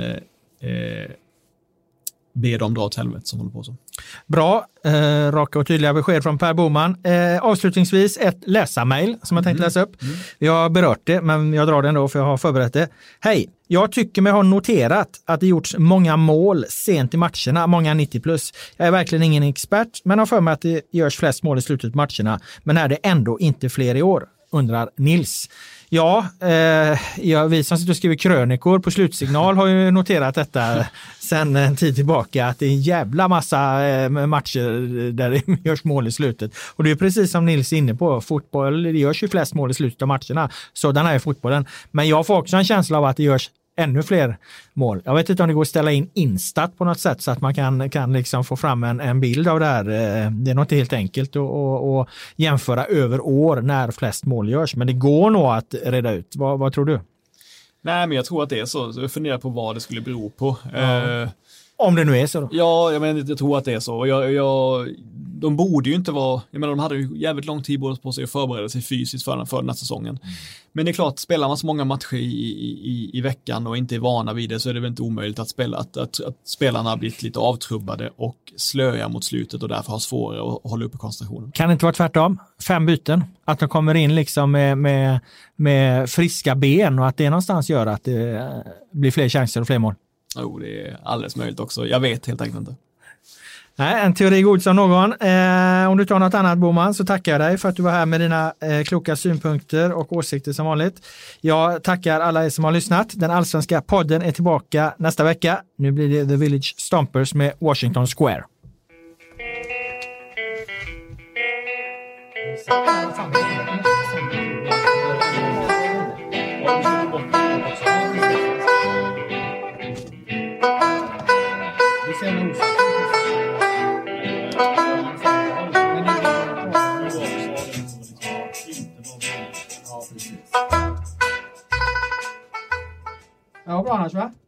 be dem dra åt helvete som håller på så. Bra, raka och tydliga besked från Per Boman. Avslutningsvis ett läsarmail som jag tänkte läsa upp. Jag har berört det, men jag drar det ändå för jag har förberett det. Hej, jag tycker mig ha noterat att det gjorts många mål sent i matcherna, många 90+. Jag är verkligen ingen expert, men har för mig att det görs flest mål i slutet på matcherna, men är det ändå inte fler i år, undrar Nils. Ja, vi som sitter och skriver krönikor på Slutsignal har ju noterat detta sen en tid tillbaka, att det är en jävla massa matcher där det görs mål i slutet. Och det är precis som Nils är inne på, fotboll, det görs ju flest mål i slutet av matcherna. Sådan är fotbollen. Men jag får också en känsla av att det görs ännu fler mål. Jag vet inte om det går att ställa in Instat på något sätt så att man kan liksom få fram en bild av det här. Det är nog inte helt enkelt att jämföra över år när flest mål görs, men det går nog att reda ut. Vad tror du? Nej, men jag tror att det är så. Jag funderar på vad det skulle bero på. Ja. Om det nu är så då? Ja, jag tror att det är så. De borde ju inte vara... Jag menar, de hade ju jävligt lång tid på sig att förbereda sig fysiskt för den här säsongen. Men det är klart, spelar man så många matcher i veckan och inte är vana vid det, så är det väl inte omöjligt att spelarna har blivit lite avtrubbade och slöja mot slutet och därför har svårare att hålla uppe koncentrationen. Kan det inte vara tvärtom? 5 byten? Att de kommer in liksom med friska ben och att det någonstans gör att det blir fler chanser och fler mål? Jo, det är alldeles möjligt också. Jag vet helt enkelt inte. Nej, en teori god som någon. Om du tar något annat, Boman, så tackar jag dig för att du var här med dina kloka synpunkter och åsikter som vanligt. Jag tackar alla er som har lyssnat. Den allsvenska podden är tillbaka nästa vecka. Nu blir det The Village Stompers med Washington Square. Ja, bra annars va?